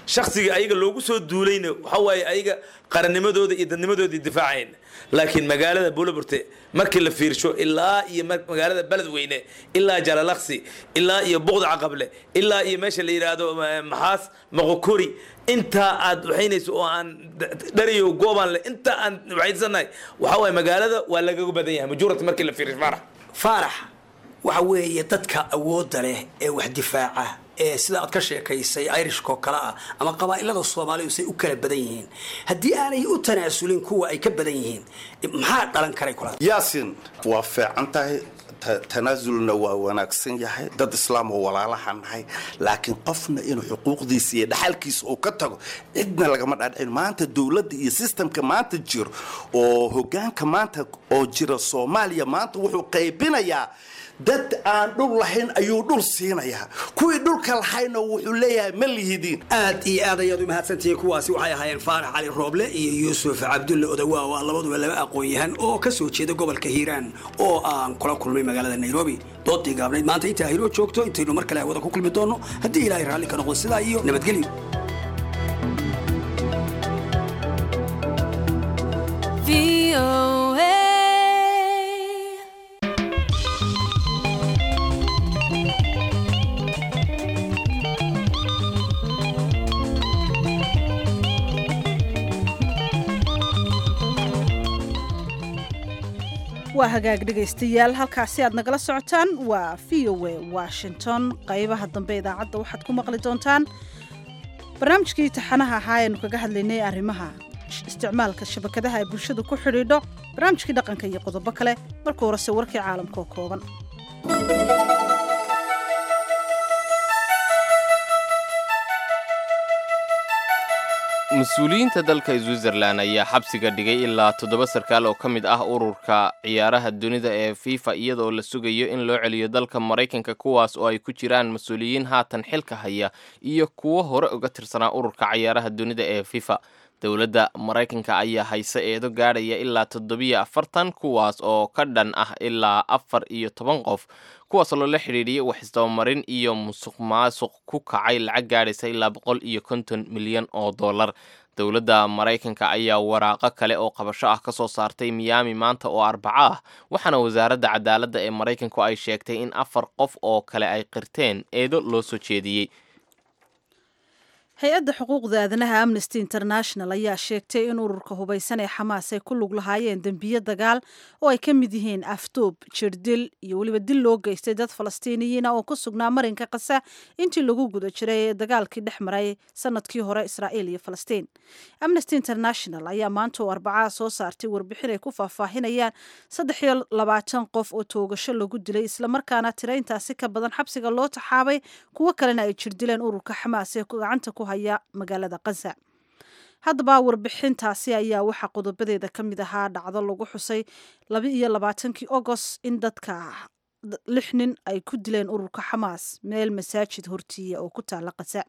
shakhsiga ayaga loogu soo duulayna waxa waaye ayaga qarannimadooda iyo dadnimadooda difaacayn laakiin magaalada Buulaburte markii la fiirsho ilaa iyo magaalada Beledweyne ilaa Jalalaqsi ilaa iyo Boqda Caqable ilaa iyo meesha la yiraahdo Maxaas Maqokori inta aad waxaynayso oo aan dhariyo gooban le inta aan waxaysanay waxa way magaalada waa laga badan yahay majuurad markii la fiirsho Faarax waxa weeye dadka awoodda leh ee wax difaaca sida aad ka sheekaysay Irishko kala ama qabaa'ilada Soomaaliyeed say u kala badan yihiin hadii aanay u tanaasulin kuwa ay ka badan yihiin maxaa dhalan karay kula Yaasin waa fiicantahay tanaasulna waa wanaagsan yahay dad islaam oo walaalaha nahay laakiin qofna inuu xuquuqdiisa iyo dhaxalkiisa oo ka tago cidna lagama dhaadhicin maanta dawladda iyo systemka maanta jiro oo hoggaanka maanta oo jira Soomaaliya maanta wuxuu qaybinayaa dad aan dhul lahayn ayuu dhul siinayaa kuwii dhulka lahayna wuxuu leeyahay ma lihidin aad iyo aad ayaad u mahadsantihiin kuwaasi waxay ahaayeen Faarax Cali Rooble iyo Yuusuf Cabdulle Odawa oo labaduba laba aqoon-yahan oo ka soo jeeda gobolka Hiiraan oo aan kula kulmay magaalada Nairobi doodii gaabnayd maanta inta Hiiro joogto intaynu mar kale wada ku kulmi doono haddii Ilaahay raalli ka noqdo sidaa iyo nabadgelyo waa hagaag dhegaystayaal halkaasi aad nagala socotaan waa VOA Washington qaybaha dambe idaacadda waxaad ku maqli doontaan barnaamijkii taxanaha ahaa ee kaga hadlaynay arrimaha isticmaalka shabakadaha ay bulshadu ku xidhiidho barnaamijkii dhaqanka iyo qodobo kale marka horese warkii caalamka oo kooban mas-uuliyiinta dalka Switzerland ayaa xabsiga dhigay ilaa 7 sarkaal oo ka mid ah ururka ciyaaraha dunida ee FIFA iyadoo la sugayo in loo celiyo dalka Mareykanka kuwaas oo ay ku jiraan mas-uuliyiin haatan xilka haya iyo kuwo hore uga tirsanaa ururka ciyaaraha dunida ee FIFA. dowladda Mareykanka ayaa haysa eedo gaadhaya ilaa 740 kuwaas oo ka dhan ah ilaa 14 qof kuwaas oo la xiriiriyay wax isdabamarin iyo musuqmaasuq ku kacay lacag gaadhaysa ilaa 150 milyan oo dollar. dowladda Mareykanka ayaa waraaqo kale oo qabasho ah ka soo saartay Miami maanta oo Arbaco ah waxaana wasaaradda cadaaladda ee Mareykanku ay sheegtay in 4 qof oo kale ay qirteen eedo loo soo jeediyay. hay-adda xuquuqda aadanaha Amnesty International ayaa sheegtay in ururka hubaysan ee Xamaas ay ku lug lahaayeen dambiyo dagaal oo ay ka mid yihiin afduub, jirdil iyo weliba dil loo geystay dad Falastiiniyiin ah oo ku sugnaa marinka Gaza intii lagu guda jiray dagaalkii dhex maray sanadkii hore Israa'iil iyo Falastiin. Amnesty International ayaa maanta oo Arbaca soo saartay warbixin ay ku faahfaahinayaan 23 qof oo toogasho lagu dilay isla markaana tirayntaasi ka badan xabsiga loo taxaabay kuwa kalena ay jirdileen ururka Xamaas ee gacanta ku haya magaalada Gaza. haddaba warbixintaasi ayaa waxa qodobadeeda ka mid ahaa dhacdo lagu xusay 22 August in dadka 6 nin ay ku dileen ururka Xamaas meel masaajid hortiya oo ku taala Gaza.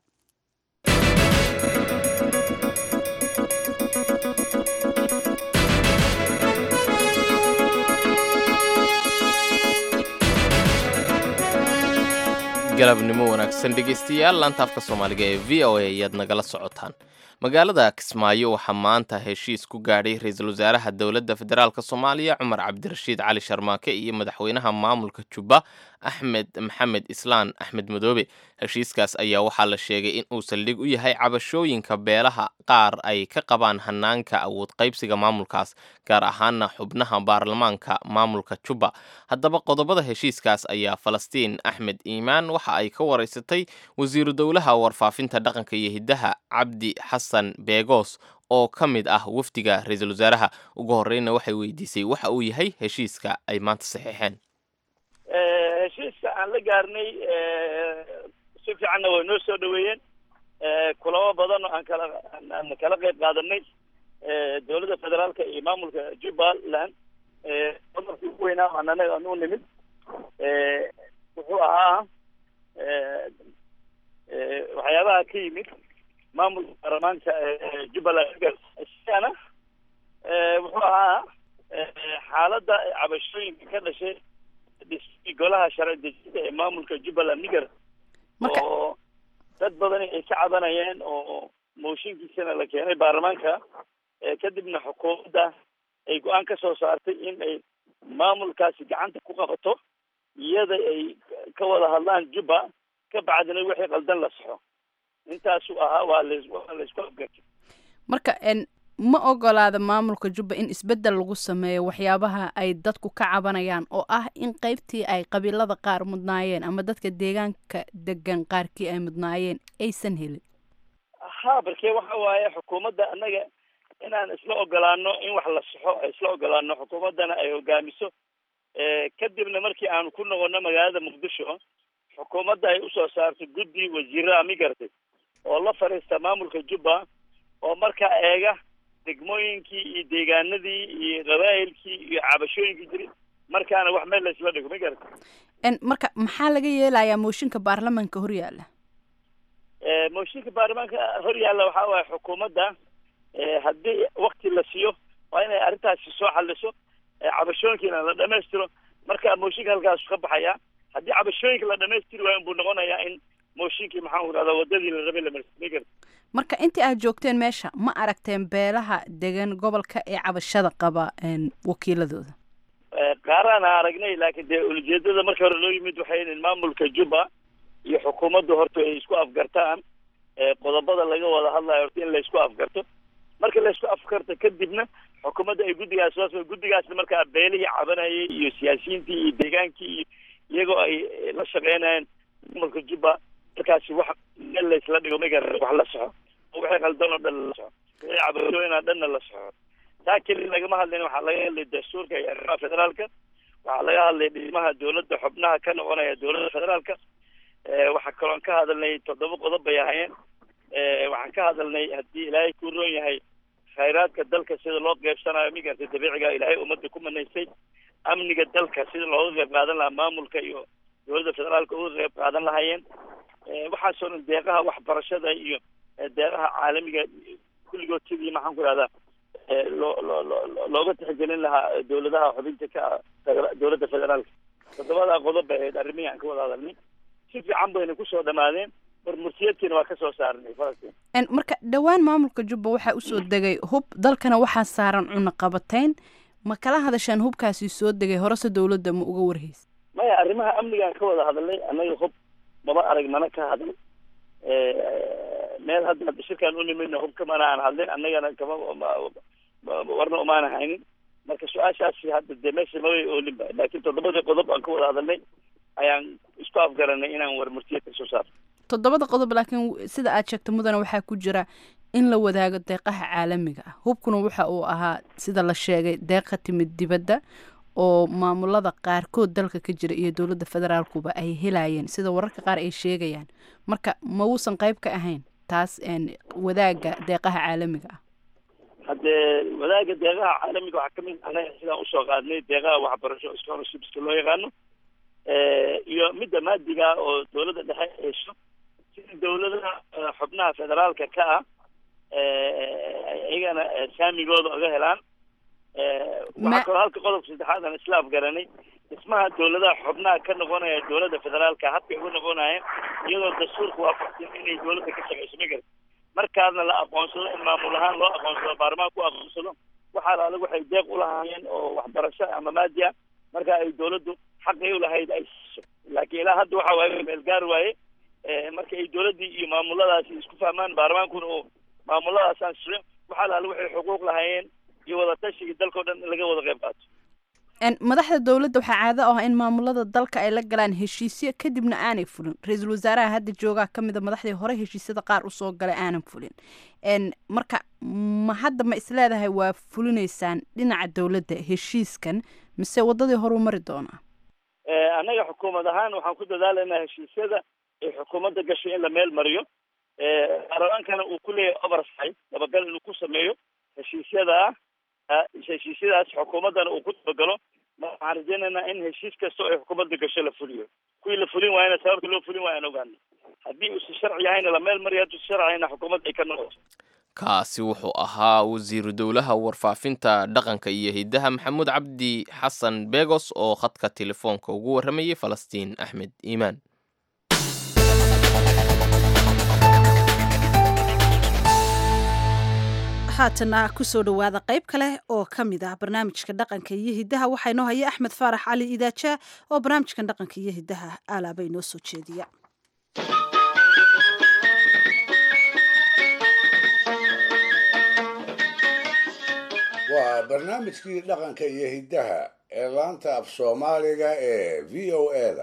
galabnimo wanaagsan dhegeystayaal laanta afka Soomaaliga ee VOA ayaad nagala socotaan. magaalada Kismaayo waxaa maanta heshiis ku gaadhay ra'iisul wasaaraha dowladda federaalka Soomaaliya Cumar Cabdirashiid Cali Sharmaake iyo madaxweynaha maamulka Jubba Axmed Maxamed Islaan Axmed Madoobe. heshiiskaas ayaa waxaa la sheegay in uu saldhig u yahay cabashooyinka beelaha qaar ay ka qabaan hanaanka awood qaybsiga maamulkaas gaar ahaana xubnaha baarlamaanka maamulka Jubba. haddaba qodobada heshiiskaas ayaa Falastiin Axmed Iimaan waxa ay ka wareysatay wasiiru dowlaha warfaafinta dhaqanka iyo hidaha Cabdi Xasan Beegos oo ka mid ah wafdiga ra'iisul wasaaraha. ugu horreynna waxay weydiisay waxa uu yahay heshiiska ay maanta saxiixeen. heshiiska aan la gaarnay si fiicanna way noo soo dhaweeyeen kulamo badan oo aan kala qayb qaadanay dowladda federaalka iyo maamulka Jubbaland qodobka ugu weynaa anaga aanu nimid wuxuu ahaa waxyaabaha ka yimid maamulka baarlamaanka Jubbaland ashana wuxuu ahaa xaaladda cabashooyinka ka dhashay golaha sharci dejinta ee maamulka Jubbaland nigar oo dad badan ay ka cabanayeen oo mooshinkiisana la keenay baarlamaanka kadibna xukuumadda ay go-aan ka soo saartay in ay maamulkaasi gacanta ku qabato iyada ay ka wada hadlaan jubba ka bacdina wixii qaldan la saxo intaasuu ahaa waa laysku afgartay marka ma ogolaada maamulka jubba in isbeddel lagu sameeyo waxyaabaha ay dadku ka cabanayaan oo ah in qaybtii ay qabiilada qaar mudnaayeen ama dadka deegaanka degan qaarkii ay mudnaayeen aysan helin ha barkee waxa waaye xukuumadda annaga inaan isla ogolaano in wax la saxo isla ogolaano xukuumaddana ay hogaamiso kadibna markii aanu ku noqono magaalada muqdisho xukuumadda ay usoo saartay guddi wasiiraha migartay oo la fadhiista maamulka jubba oo markaa eega degmooyinkii iyo deegaanadii iyo qabaa'ilkii iyo cabashooyinkii jiray markaana wax meel laysla dhigo migarta marka maxaa laga yeelayaa mooshinka baarlamaanka hor yaalla mooshinka baarlamaanka hor yaalla waxaa waaye xukuumadda haddii wakti la siiyo waa inay arrintaasi soo xaliso cabashooyinkiina la dhamaystiro marka mooshinka halkaasu ka baxaya haddii cabashooyinka la dhamaystiri waayo buu noqonayaa in mooshinkii maxaan irahdaa wadadii la rabay la marsiin karta marka intii aad joogteen meesha ma aragteen beelaha degan gobolka ee cabashada qaba wakiiladooda qaaraan aragnay laakiin dee ujeedada marka hore loo yimid waxay in maamulka jubba iyo xukuumaddu horta ay isku afgartaan qodobada laga wada hadlayo horta in laysku afgarto marka laysku afgarto kadibna xukuumadda ay guddigaas soo guddigaasna markaa beelihii cabanayay iyo siyaasiyiintii iyo deegaankii iyo iyagoo ay la shaqeynayeen maamulka jubba markaasi wax meel laysla dhigo migar wax la soxo waxay qaldan oo dhan la soxo wixii cabashooyinaa dhanna la soxo taa keli lagama hadlayn waxaa laga hadlay dastuurka iyo arrimaha federaalka waxaa laga hadlay dhismaha dawladda xubnaha ka noqonaya dawladda federaalka waxaa kaloon ka hadalnay 7 qodob bay ahayeen waxaan ka hadalnay haddii ilaahay ku roon yahay khayraadka dalka sida loo qeybsanayo migarta dabiiciga ilaahay ummadda ku manaysay amniga dalka sida looga qeyb qaadan lahaa maamulka iyo dawladda federaalka uga qeyb qaadan lahaayeen waxaasoo dhan deeqaha waxbarashada iyo deeqaha caalamiga kulligood sidii maxaan ku ihahdaa looga tixgelin lahaa dawladaha xubinta ka dawladda federaalka 7 qodob bay ahayd arrimihii aan ka wada hadalnay si fiican bayna kusoo dhamaadeen murtiyadkiina waa kasoo saarnay falastiin marka dhowaan maamulka jubba waxaa usoo degay hub dalkana waxaa saaran cunaqabatayn ma kala hadasheen hubkaasi soo degay horese dawladda ma uga warhaysa maya arrimaha amnigaan ka wada hadalnay annaga hub maba arag mana ka hadlay meel hadda shirkaan u nimidna hubka mana aan hadlin annagana kama warna umaana haynin marka su-aashaasi hadda dee meesha mabay oolinba laakiin 7 qodob aan ka wada hadalnay ayaan isku afgaranay inaan warmurtiya ka soo saarno 7 qodob laakiin sida aad sheegtay mudana waxaa ku jira in la wadaago deeqaha caalamiga ah hubkuna waxa uu ahaa sida la sheegay deeq ka timid dibadda oo maamulada qaarkood dalka ka jira iyo dawladda federaalkuba ay helayeen sida wararka qaar ay sheegayaan marka ma uusan qayb ka ahayn taas wadaaga deeqaha caalamiga ah haddee wadaaga deeqaha caalamiga waxaa kamid anaga sidaan usoo qaadnay deeqaha waxbarasho scholarshipska loo yaqaano iyo midda maadiga oo dawladda dhexe hesho sida dawladaha xubnaha federaalka ka ah iyagana saamigooda oga helaan waxaa kaloo halka qodobka 3 aan isla afgaranay dhismaha dawladaha xubnaha ka noqonaya dawladda federaalka habkay uga noqonayeen iyadoo dastuurka waafaqsan inay dawladda ka shaqeyso migar markaasna la aqoonsado in maamul ahaan loo aqoonsado baarlamaanka ku aqoonsado waxaa la adag waxay deeq ulahaayeen oo waxbarasho ama maadi ah marka ay dawladdu xaqay ulahayd ay siiso laakiin ilaa hadda waxa waaye meel gaar waaye marka ay dawladdii iyo maamuladaasi isku fahmaan baarlamaankuna oo maamuladaas aan sicin waxaa la adag waxay xuquuq lahaayeen iyo wadatashiga dalka o dhan laga wada qayb qaato madaxda dawladda waxaa caado ah in maamulada dalka ay la galaan heshiisyo kadibna aanay fulin ra-iisul wasaaraha hadda joogaa ka mid a madaxdii hore heshiisyada qaar usoo galay aanan fulin marka ma hadda ma isleedahay waa fulinaysaan dhinaca dawladda heshiiskan mise wadadii horuu mari doonaa annaga xukuumad ahaan waxaan ku dadaalaynaa heshiisyada ay xukuumadda gashay in la meel mariyo baarlamaankana uu ku leeyahay oversight dabagal inuu ku sameeyo heshiisyadaas xukuumaddana uu ku dabagalo waxaan rajaynaynaa in heshiis kasta oo ay xukuumadda gasho la fuliyo kuwii la fulin waayana sababta loo fulin waaya aan ogaano haddii uusi sharci yahayna la meel mariyo hadduu sharciyahayna xukuumadda ay ka noqoto kaasi wuxuu ahaa wasiiru dowlaha warfaafinta dhaqanka iyo hiddaha maxamuud cabdi xasan beegos oo khadka telefoonka ugu warramayay falastiin axmed iimaan haatana kusoo dhowaada qayb kale oo ka mid ah barnaamijka dhaqanka iyo hiddaha waxaa inoo haya axmed faarax cali idaaja oo barnaamijkan dhaqanka iyo hiddaha alaaba inoo soo jeediya. waa barnaamijkii dhaqanka iyo hiddaha ee laanta af soomaaliga ee v o a-da.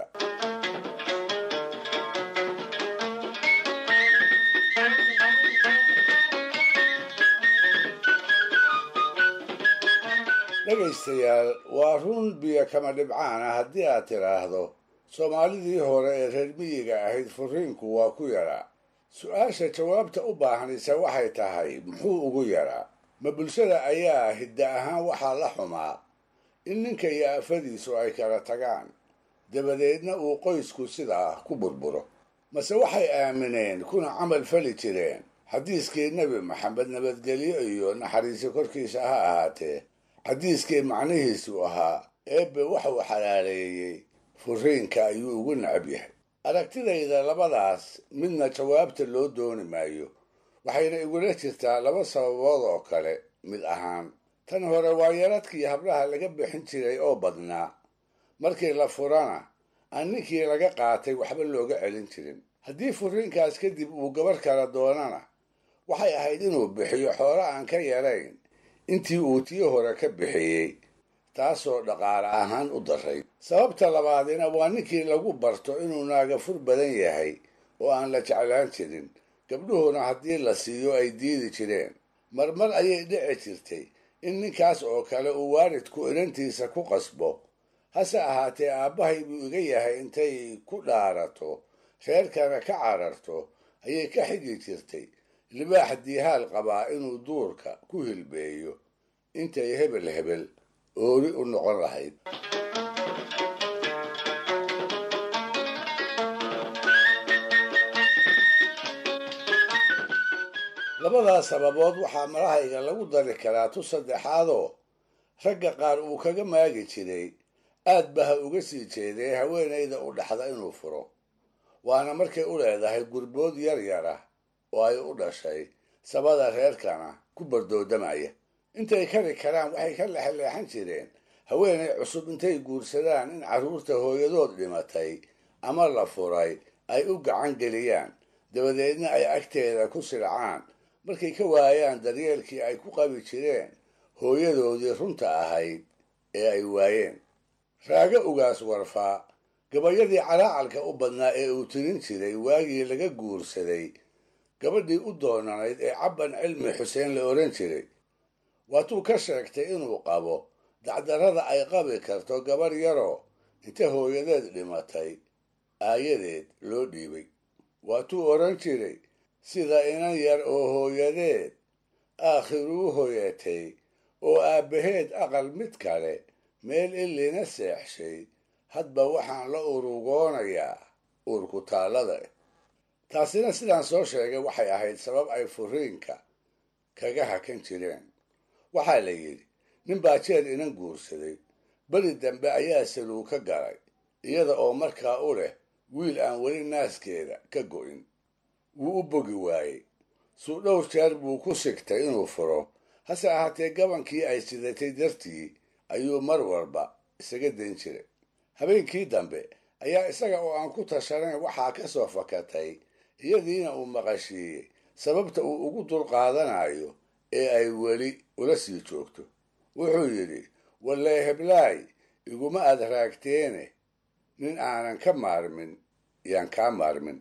dhegaystayaal waa run biyo kama dhibcaan ah haddii aad tidhaahdo soomaalidii hore ee reer miyiga ahayd furiinku waa ku yaraa. su-aasha jawaabta u baahanaysa waxay tahay muxuu ugu yaraa? ma bulshada ayaa hidda ahaan waxaa la xumaa in ninka iyo afadiisu ay kala tagaan dabadeedna uu qoysku sidaa ku burburo? mase waxay aamineen kuna camal fali jireen xadiiskii nebi maxamed nabadgelyo iyo naxariisi korkiisa ha ahaatee, xadiiskii macnihiisu ahaa eebbe waxuu xalaaleeyey furiinka ayuu ugu necab yahay. aragtidayda labadaas midna jawaabta loo dooni maayo, waxayna igula jirtaa laba sababood oo kale. mid ahaan tan hore waa yaradkii hablaha laga bixin jiray oo badnaa, markii la furana aan ninkii laga qaatay waxba looga celin jirin. haddii furiinkaas kadib uu gabarh kala doonana waxay ahayd inuu bixiyo xoolo aan ka yarayn intii uu tii hore ka bixiyey, taasoo dhaqaale ahaan u daray. sababta labaadina waa ninkii lagu barto inuu naagafur badan yahay oo aan la jeclaan jirin, gabdhuhuna haddii la siiyo ay diidi jireen. marmar ayay dhici jirtay in ninkaas oo kale uu waalidku inantiisa ku qasbo. hase ahaatee aabbahay buu iga yahay intay ku dhaarato reerkana ka cararto ayay ka xigi jirtay libaax diihaal qabaa inuu duurka ku hilbeeyo intay hebel hebel oori u noqon lahayd. labadaas sababood waxaa malahayga lagu dari karaa tu saddexaadoo ragga qaar uu kaga maagi jiray aad ba ha uga sii jeeday haweenayda u dhaxda inuu furo, waana markay u leedahay gurbood yar yar ah oo ay u dhashay sabada reerkana ku bardoodamaya. intay kari karaan waxay ka lexleexan jireen haweenay cusub intay guursadaan in carruurta hooyadood dhimatay ama la furay ay u gacan geliyaan, dabadeedna ay agteeda ku silcaan markay ka waayaan daryeelkii ay ku qabi jireen hooyadoodii runta ahayd ee ay waayeen. raaga ugaas warfaa gabayadii calaacalka u badnaa ee uu tirin jiray waagii laga guursaday gabadhii u doonanayd ee cabban cilmi xuseen la odhan jiray, waatuu ka sheegtay inuu qabo dacdarrada ay qabi karto gabarh yaroo inta hooyadeed dhimatay aayadeed loo dhiibay. waatuu odhan jiray sida inan yar oo hooyadeed aakhiruu hoyatay oo aabbaheed aqal mid kale meel ilina seexshay, hadba waxaan la urugoonayaa uurku taallada. taasina sidaan soo sheegay waxay ahayd sabab ay furiinka kaga hakan jireen. waxaa la yidhi nin baa jeer inan guursaday, beri dambe ayaa saluu ka galay iyada oo markaa u leh wiil aan weli naaskeeda ka go'in. wuu u bogi waayey, suu dhowr jeer buu ku sigtay inuu furo. hase ahaatee gabankii ay sidatay dartii ayuu mar walba isaga dayn jiray. habeenkii dambe ayaa isaga oo aan ku tashanayn waxaa ka soo fakatay iyadiina uu maqashiiyey sababta uu ugu dulqaadanayo ee ay weli ula sii joogto. wuxuu yidhi, wallee heblaay iguma aad raagteene nin aanan ka maarmin yaan kaa maarmin.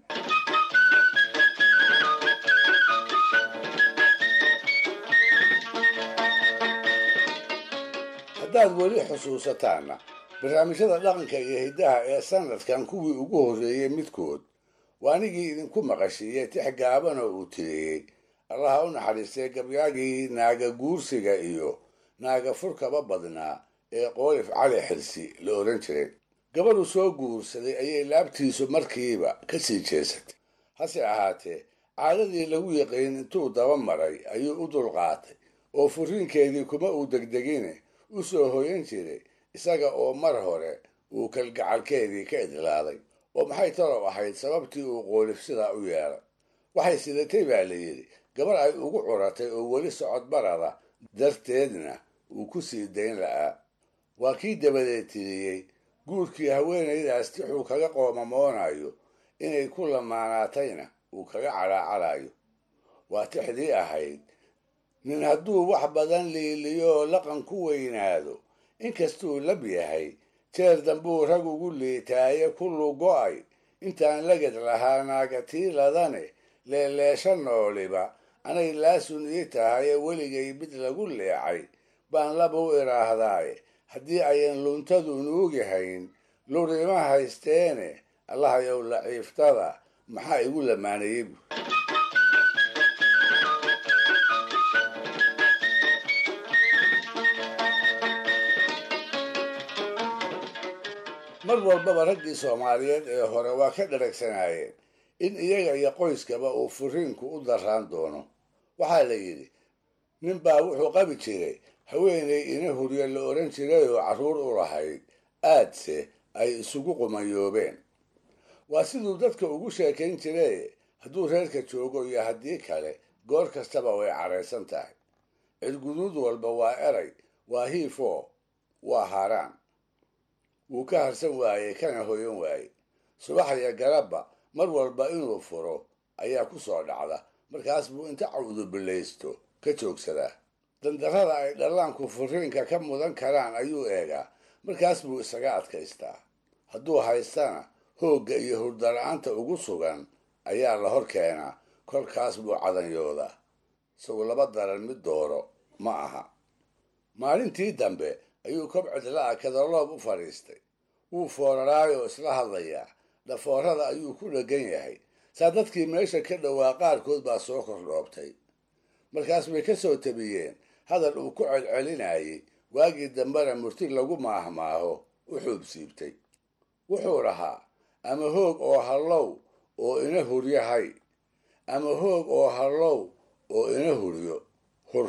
haddaad weli xusuusataanna barnaamijyada dhaqanka iyo hiddaha ee sanadkan kuwii ugu horreeyey midkood waa anigii idinku maqashiiyey tix gaaban oo uu tiriyey allaha u naxariistay gabyaagii naaga guursiga iyo naaga furkaba badnaa ee qoolif cali xirsi la odhan jiray. gabadhu soo guursaday ayay laabtiisu markiiba ka sii jeesatay. hase ahaatee caadadii lagu yaqiin intuu daba maray ayuu u dulqaatay oo furiinkeedii kuma uu degdegine u soo hoyan jiray isaga oo mar hore uu kalgacalkeedii ka idlaaday. oo maxay talow ahayd sababtii uu qoolif sidaa u yeelay? waxay sidatay baa la yidhi gabar ay ugu curatay oo weli socod barada darteedna uu ku sii dayn la'aa. waa kii dabadeed tiriyey guurkii haweenaydaas tixuu kaga qoomamoonayo inay ku lamaanaatayna uu kaga calaacalayo. waa tixdii ahayd: nin hadduu wax badan liiliyo oo laqan ku weynaado, inkastuu lab yahay jeer dambuu rag ugu liitaaye ku lugo'ay, intaan lagad lahaa naagatiiladane leeleesha nooliba anay laasun ii tahaye weligay mid lagu leecay baan laba u idhaahdaaye, haddii ayan luntadu nuugi hayn lurima haysteene allahayow laciiftada maxaa igu lamaanayey. mar walbaba raggii soomaaliyeed ee hore waa ka dharagsanaayeen in iyaga iyo qoyskaba uu furiinku u darraan doono. waxaa la yidhi nin baa wuxuu qabi jiray haweenay ina huryo la odhan jiray oo carruur u lahayd, aadse ay isugu qumayoobeen. waa siduu dadka ugu sheekayn jiray hadduu reerka joogo iyo haddii kale goor kastaba way caraysan tahay. cidguduud walba waa eray, waa hiifoo, waa haaraan. wuu ka harsan waayey kana hoyan waayey. subaxaya garabba mar walba inuu furo ayaa ku soo dhacda, markaas buu inta cawdubilaysto ka joogsadaa. dandarrada ay dhallaanku furiinka ka mudan karaan ayuu eegaa, markaas buu isaga adkaystaa. hadduu haystana hoogga iyo hurdala-aanta ugu sugan ayaa la hor keenaa, kolkaas buu cadanyoodaa. isagu laba daran mid dooro ma aha. maalintii dambe ayuu kob cidla'a kadaloob u fadhiistay. wuu fooraraayoo isla hadlayaa, dhafoorada ayuu ku dheggan yahay. saa dadkii meesha ka dhowaa qaarkood baa soo kordhoobtay. markaas bay ka soo tabiyeen hadal uu ku celcelinayay, waagii dambena murti lagu maahmaaho u xuubsiibtay. wuxuu lahaa: ama hoog oo hallow oo ina huryahay, ama hoog oo hallow oo ina huryo hur.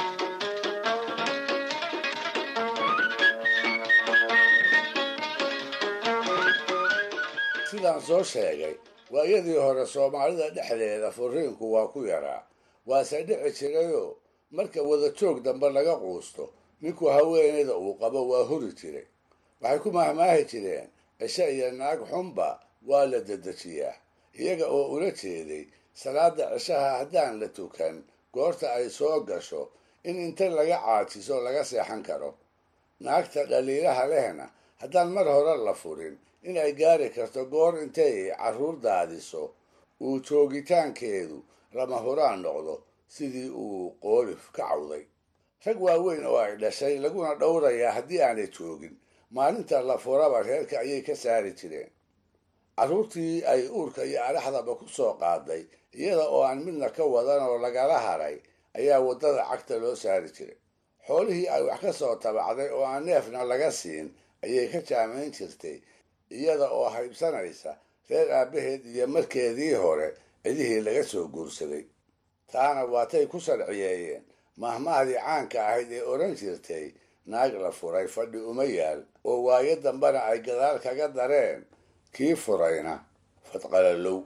sidaan soo sheegay, waayadii hore soomaalida dhexdeeda furiinku waa ku yaraa. waase dhici jirayoo marka wada joog dambe laga quusto ninku haweenayda uu qabo waa huri jiray. waxay ku mahmaahi jireen cisho iyo naag xunba waa la dedejiyaa, iyaga oo ula jeeday salaada cishaha haddaan la tukan goorta ay soo gasho in inta laga caajiso laga seexan karo. naagta dhaliilaha lehna haddaan mar hore la furin in ay gaari karto goor intay carruur daadiso uu joogitaankeedu lama huraan noqdo, sidii uu qoolif ka cawday. rag waaweyn oo ay dhashay laguna dhowrayaa haddii aanay joogin, maalinta la furaba reerka ayay ka saari jireen. carruurtii ay uurka iyo adhaxdaba ku soo qaaday iyada oo aan midna ka wadan oo lagala haray ayaa waddada cagta loo saari jiray. xoolihii ay wax ka soo tabacday oo aan neefna laga siin ayay ka jaamayn jirtay, iyada oo haybsanaysa reer aabbaheed iyo markeedii hore cidihii laga soo guursaday. taana waatay ku sharciyeeyeen mahmahdii caanka ahayd ee odhan jirtay: naag la furay fadhi uma yaal. oo waayo dambena ay gadaal kaga dareen kii furayna fadqalalow.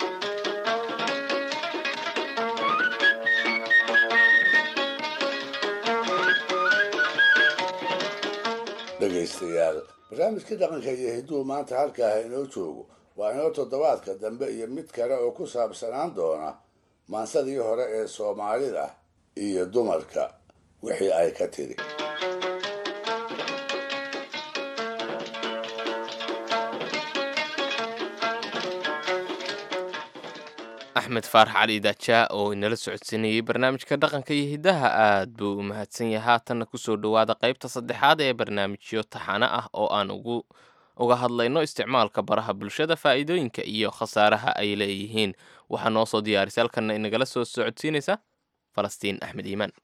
dhegaystayaal, barnaamijka dhaqanka iyo hidduu maanta halkaaha inoo joogo. waa inoo toddobaadka dambe iyo mid kale oo ku saabsanaan doona maansadii hore ee soomaalida iyo dumarka wixii ay ka tiri. axmed faarax cali daajaa oo inala socodsiinayay barnaamijka dhaqanka iyo hiddaha aad buu u mahadsan yahay. haatanna kusoo dhowaada qaybta saddexaad ee barnaamijyo taxane ah oo aan uga hadlayno isticmaalka baraha bulshada, faa'iidooyinka iyo khasaaraha ay leeyihiin. waxaa noo soo diyaarisay halkanna inagala soo socodsiinaysa falastiin axmed iimaan.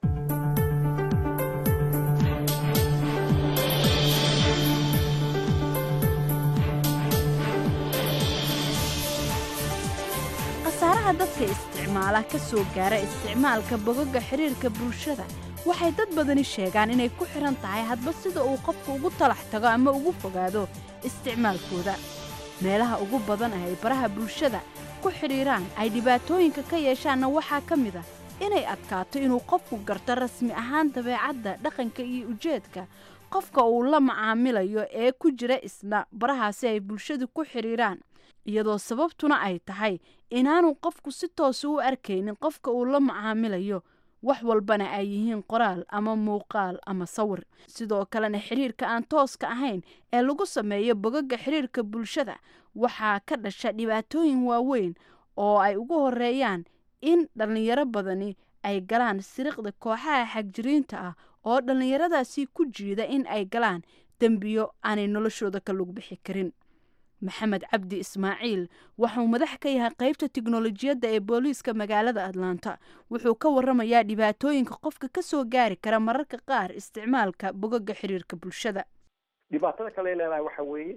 khasaaraha dadka isticmaala ka soo gaara isticmaalka bogagga xiriirka bulshada waxay dad badani sheegaan inay ku xihan tahay hadba sida uu qofku ugu talax tago ama ugu fogaado isticmaalkooda. meelaha ugu badan ah ee baraha bulshada ku xidhiiraan ay dhibaatooyinka ka yeeshaanna waxaa ka mid ah inay adkaato inuu qofku garto rasmi ahaan dabeecadda dhaqanka iyo ujeedka qofka uu la macaamilayo ee ku jira isna barahaasi ay bulshadu ku xidhiiraan iyadoo sababtuna ay tahay inaanu qofku si toosa u arkaynin qofka uu la macaamilayo wax walbana ay yihiin qoraal ama muuqaal ama sawir sidoo kalena xiriirka aan tooska ahayn ee lagu sameeyo bogagga xiriirka bulshada waxaa ka dhasha dhibaatooyin waaweyn oo ay ugu horeeyaan in dhallinyaro badani ay galaan siriqda kooxaha xagjiriinta ah oo dhallinyaradaasi ku jiida in ay galaan dembiyo aanay noloshooda ka lug bixi karin maxamed cabdi ismaaciil waxuu madax ka yahay qaybta tiknolojiyadda ee booliiska magaalada atlanta wuxuu ka waramayaa dhibaatooyinka qofka ka soo gaari kara mararka qaar isticmaalka bogagga xiriirka bulshada dhibaatada kale leedahay waxa weeye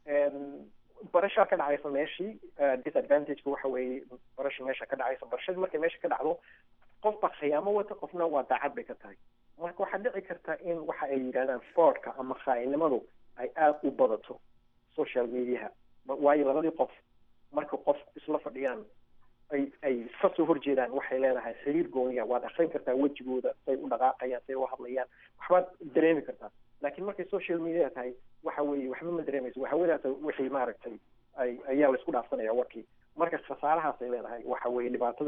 barashaa ka dhacaysa meeshii disadvantageka waxa weeye barasha meesha ka dhacaysa barashadii markay meesha ka dhacdo qof baa khiyaamo wata qofna waa daacad bay ka tahay marka waxaa dhici karta in waxa ay yidhahdaan fordka ama khaa'inimadu ay aada u badato social mediaha waayo labadii qof marka qof isla fadhiyaan ay kasoo horjeedaan waxay leedahay xiriir gooniya waad akrin kartaa wejigooda say u dhaqaaqayaan say u hadlayaan waxbaad dareemi kartaa laakiin markay social media tahay waxa weeye waxba ma dareemayso waxawadaas wixii maaragtay ayaa la isku dhaafsanaya warkii marka khasaarahaas ay leedahay waxa weeye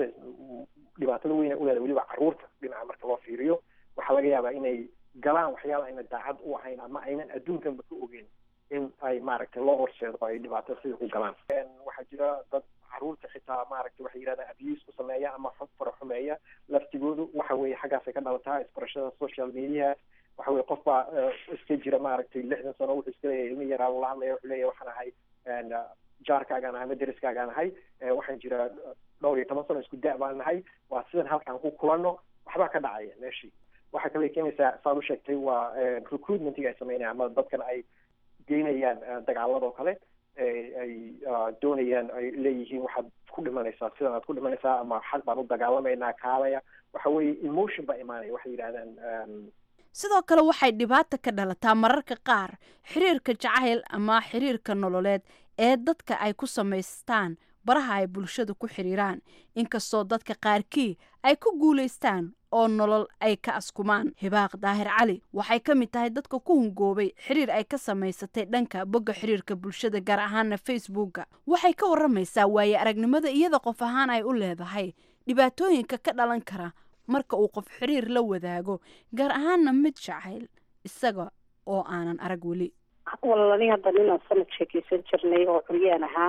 dhibaatada weyna u leedahay weliba carruurta dhinaca marka loo fiiriyo waxaa laga yaabaa inay galaan waxyaala ayna daacad u ahayn ama aynan adduunkanba ka ogeyn in ay maaragtay loo horseedo ay dhibaato sida ku galaan waxaa jira dad caruurta xitaa maaragtay waxay yidhahdaan abuse ku sameeya ama fara xumeeya laftigoodu waxa weeye xaggaasay ka dhalataa isbarashada social mediaha waxa weye qof baa iska jira maaragtay 60 sano wuxuu iska leeyahay ilmi yaraa la hadlaya wuxuu leeyahay waxaan ahay jaarkaagaan ahay ama deriskaagaan ahay waxaan jira 12 sano isku da' baan nahay waa sidan halkaan ku kulanno waxbaa ka dhacaya meeshii waxaa kale keenaysaa saad u sheegtay waa recruitmentiga ay sameynayaan ama dadkan ay geynayaan dagaaladoo kale ay doonayaan ay leeyihiin waxaad ku dhimanaysaa sidan aad ku dhimanaysaa ama xag baan u dagaalamaynaa kaalaya waxa weeye emotion baa imaanaya waxay yidhahdaan sidoo kale waxay dhibaata ka dhalataa mararka qaar xiriirka jacayl ama xiriirka nololeed ee dadka ay ku samaystaan baraha ay bulshada ku xiriiraan inkastoo dadka qaarkii ay ku guulaystaan oo nolol ay ka askumaan hibaaq daahir cali waxay ka mid tahay dadka ku hungoobay xiriir ay ka samaysatay dhanka bogga xiriirka bulshada gaar ahaana facebooka waxay ka waramaysaa waaye aragnimada iyada qof ahaan ay u leedahay dhibaatooyinka ka dhalan kara marka uu qof xiriir la wadaago gaar ahaana mid jacayl isaga oo aanan arag weli walani hadda ninaan sanad sheekeysan jirnay oo curyaan ahaa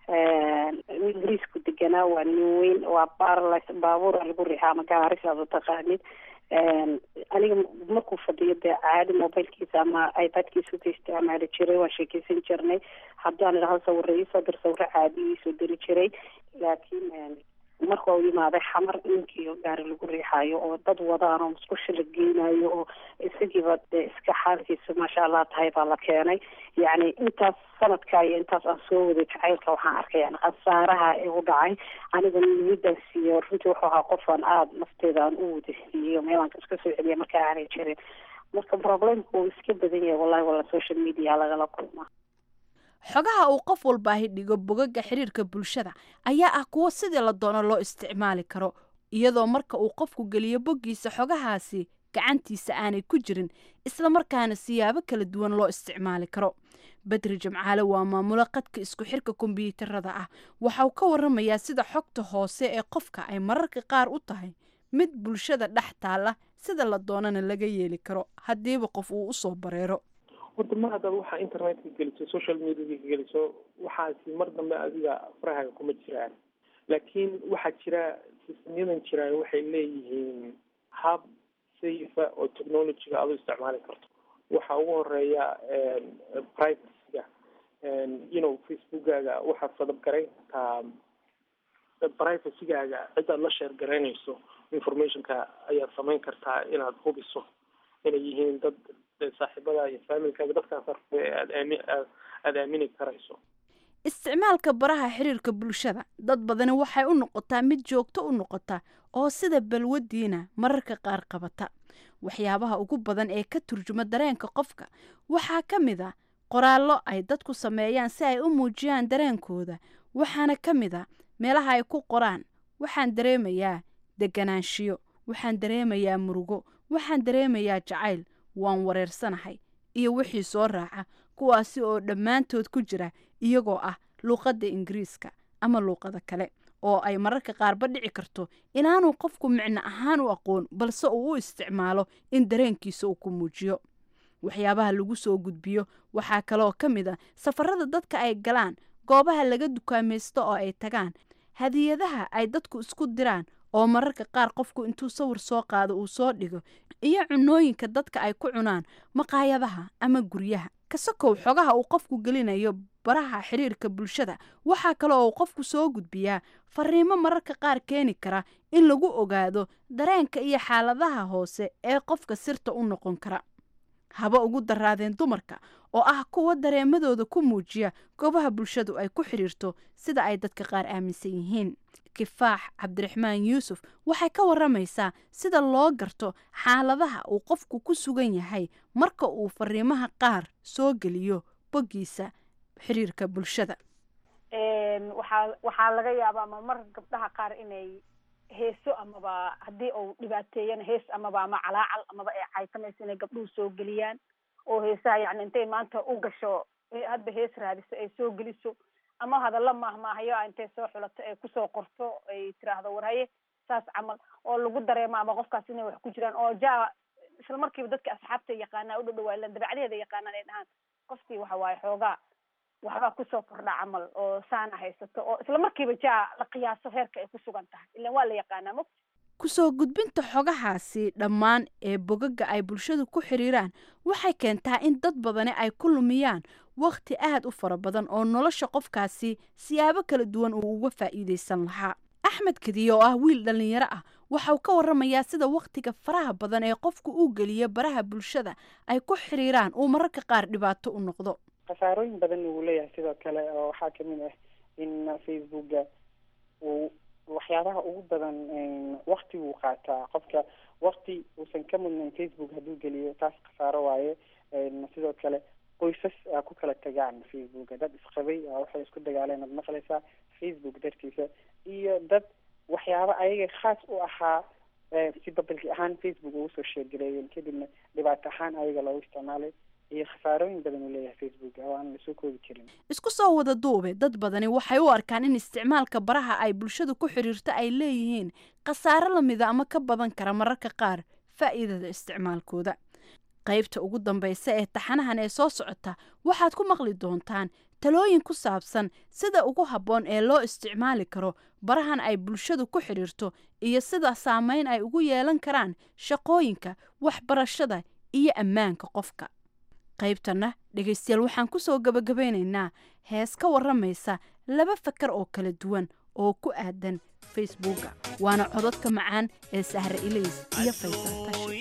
ingiriisku deganaa waa nin weyn waa baabuura lagu riixaa ama gaarisaad u taqaanid aniga markuu fadhiyo dee caadi mobilkiisa ama ipad-kiisa ka isticmaali jiray waan sheekeysan jirnay haddaan idhaho sawiro iisoo dir sawiro caadi iisoo diri jiray laakiin marka uu yimaaday xamar ninkii gaari lagu riixaayo oo dad wadaan oo musqusha la geynayo oo isagiiba dee iska xaalkiisa maasha allah tahay baa la keenay yacni intaas sanadka iyo intaas aan soo waday jacaylka waxaan arkay yani khasaaraha igu dhacay aniga midaas iyo runtii wuxuu ahaa qofaan aada nafteeda aan u wadasiiyey meelaan iska soo celiya marka aanay jirin marka problemku wuu iska badan yahay wallahi walla social media lagala kulmaa xogaha uu qof walbaahi dhigo bogagga xiriirka bulshada ayaa ah kuwo sidii la doono loo isticmaali karo iyadoo marka uu qofku geliyo boggiisa xogahaasi gacantiisa aanay ku jirin isla markaana siyaabo kala duwan loo isticmaali karo badri jimcaale waa maamulo qadka isku xirka kombiyuutarada ah waxauu ka waramayaa sida xogta hoose ee qofka ay mararka qaar u tahay mid bulshada dhex taala sida la doonana laga yeeli karo haddiiba qof uu usoo bareero horta mar haddaad waxaa internetka geliso social mediaka geliso waxaasi mar dambe adiga farahaaga kuma jiraan laakiin waxaa jira sistemyadan jiraan waxay leeyihiin hab safe oo technologyga aad u isticmaali karto waxaa ugu horeeya privacyga facebookaaga waxaad sadab garayn kartaa privacygaaga cidaad la sheer garaynayso informationka ayaad samayn kartaa inaad hubiso inay yihiin dad saaxiibada iyo familkaaga dadkaas aada aamini karayso isticmaalka baraha xiriirka bulshada dad badani waxay u noqotaa mid joogto u noqota oo sida balwadiina mararka qaar qabata waxyaabaha ugu badan ee ka turjuma dareenka qofka waxaa ka mid a qoraallo ay dadku sameeyaan si ay u muujiyaan dareenkooda waxaana ka mid a meelaha ay ku qoraan waxaan dareemayaa deganaanshiyo, waxaan dareemayaa murugo, waxaan dareemayaa jacayl, waan wareersanahay iyo wixii soo raaca, kuwaasi oo dhammaantood ku jira iyagoo ah luuqadda ingiriiska ama luuqada kale oo ay mararka qaarba dhici karto inaanu qofku micno ahaan u aqoon balse uu u isticmaalo in dareenkiisa uu ku muujiyo. waxyaabaha lagu soo gudbiyo waxaa kaloo ka mid a safarada dadka ay galaan, goobaha laga dukaamaysto oo ay tagaan, hadiyadaha ay dadku isku diraan oo mararka qaar qofku intuu sawir soo qaado uu soo dhigo, iyo cunooyinka dadka ay ku cunaan maqaayadaha ama guryaha. kasakow xogaha uu qofku gelinayo baraha xiriirka bulshada, waxaa kaloo uu qofku soo gudbiyaa fariimo mararka qaar keeni kara in lagu ogaado dareenka iyo xaaladaha hoose ee qofka sirta u noqon kara. haba ugu daraadeen dumarka oo ah kuwa dareemadooda ku muujiya goobaha bulshadu ay ku xiriirto sida ay dadka qaar aaminsan yihiin. kifaax cabdiraxmaan yuusuf waxay ka waramaysaa sida loo garto xaaladaha uu qofku ku sugan yahay marka uu fariimaha qaar soo geliyo boggiisa xiriirka bulshada. waxaa laga yaabaa mar gabdhaha qaar inay heeso amaba haddii uu dhibaateeyana hees amaba ama calaacal amaba ay caytamayso inay gabdhuhu soo geliyaan oo heesaha yani intay maanta u gasho hadba hees raadiso ay soo geliso ama hadalla maahmaahayo intay soo xulato ay kusoo qorto ay tiraahdo warhaye saas camal oo lagu dareemo ama qofkaas inay wax ku jiraan oo isla markiiba dadka asxaabta yaqaanaa u dhadhawaa dabeecadaheeda yaqaanaan ay dhahaan qofkii waxa waaye xoogaa waxbaa kusoo kordha camal oo saana haysato oo isla markiiba la qiyaaso heerka ay ku sugan tahay ilaan waa la yaqaanaa mo kusoo gudbinta xogahaasi dhammaan ee bogaga ay bulshadu ku xiriiraan waxay keentaa in dad badani ay ku lumiyaan waqti aad u fara badan oo nolosha qofkaasi siyaabo kala duwan uu uga faa'iidaysan lahaa. axmed kadiye oo ah wiil dhallinyaro ah waxauu ka waramayaa sida waqtiga faraha badan ee qofku uu geliyo baraha bulshada ay ku xiriiraan uu mararka qaar dhibaato u noqdo. khasaarooyin badan uu leeyahay sidoo kale oo waxaa kamid ah in facebooka uu waxyaabaha ugu badan waktiguu qaataa qofka wakti uusan ka mudnayn facebook hadduu geliyo taas khasaaro waaye. sidoo kale qoysas ku kala tagaan facebooka, dad isqabay waxay isku dagaaleen ad maqlaysaa facebook dartiisa, iyo dad waxyaaba ayaga khaas u ahaa si babalki ahaan facebook ugu soo sheergareeyeen kadibna dhibaato ahaan ayaga loogu isticmaalay iyo khasaarooyin badan uu leeyahay facebook oo aan lasoo koobi karin. isku soo wada duube dad badani waxay u arkaan in isticmaalka baraha ay bulshadu ku xiriirto ay leeyihiin khasaaro lamida ama ka badan kara mararka qaar faa'iidada isticmaalkooda. qaybta ugu dambaysa ee taxanahan ee soo socota waxaad ku maqli doontaan talooyin ku saabsan sida ugu habboon ee loo isticmaali karo barahan ay bulshadu ku xiriirto iyo sida saameyn ay ugu yeelan karaan shaqooyinka, waxbarashada iyo ammaanka qofka. qaybtana dhegaystayaal waxaan ku soo gabagabaynaynaa hees ka waramaysa laba fakar oo kala duwan oo ku aadan facebooka, waana cododka macaan ee Sahre Ilays iyo Faysal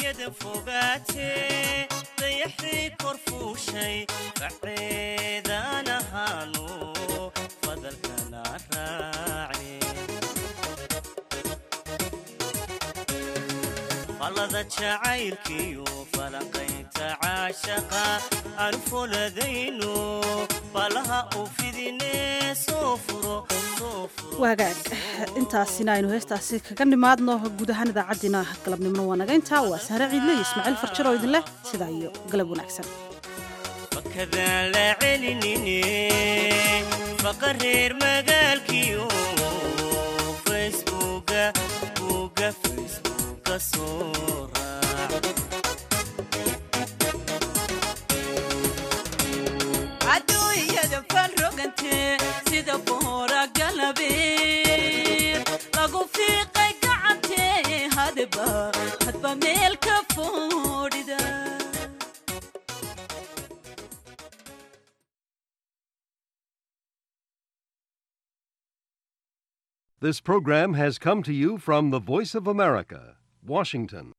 falada jacaylkiyo falanqaynta caashaqa arfo ladayno balaha u fidine soo furo wagaag intaasina aynu heestaasi kaga nimaadno guud ahaan idaacaddina galabnimona waa naga intaa. waa Sahre Ciidle iyo Ismaaciil Farjaro idin leh sidaa iyo galab wanaagsan. fakadaan la celinine faqareer magaalkiyo facebooka buuga facebooka soo raac adduunyada farrogante sida boora galabeed lagu fiiqay gacantee hadba meel ka foodhida. This program has come to you from the Voice of America, Washington.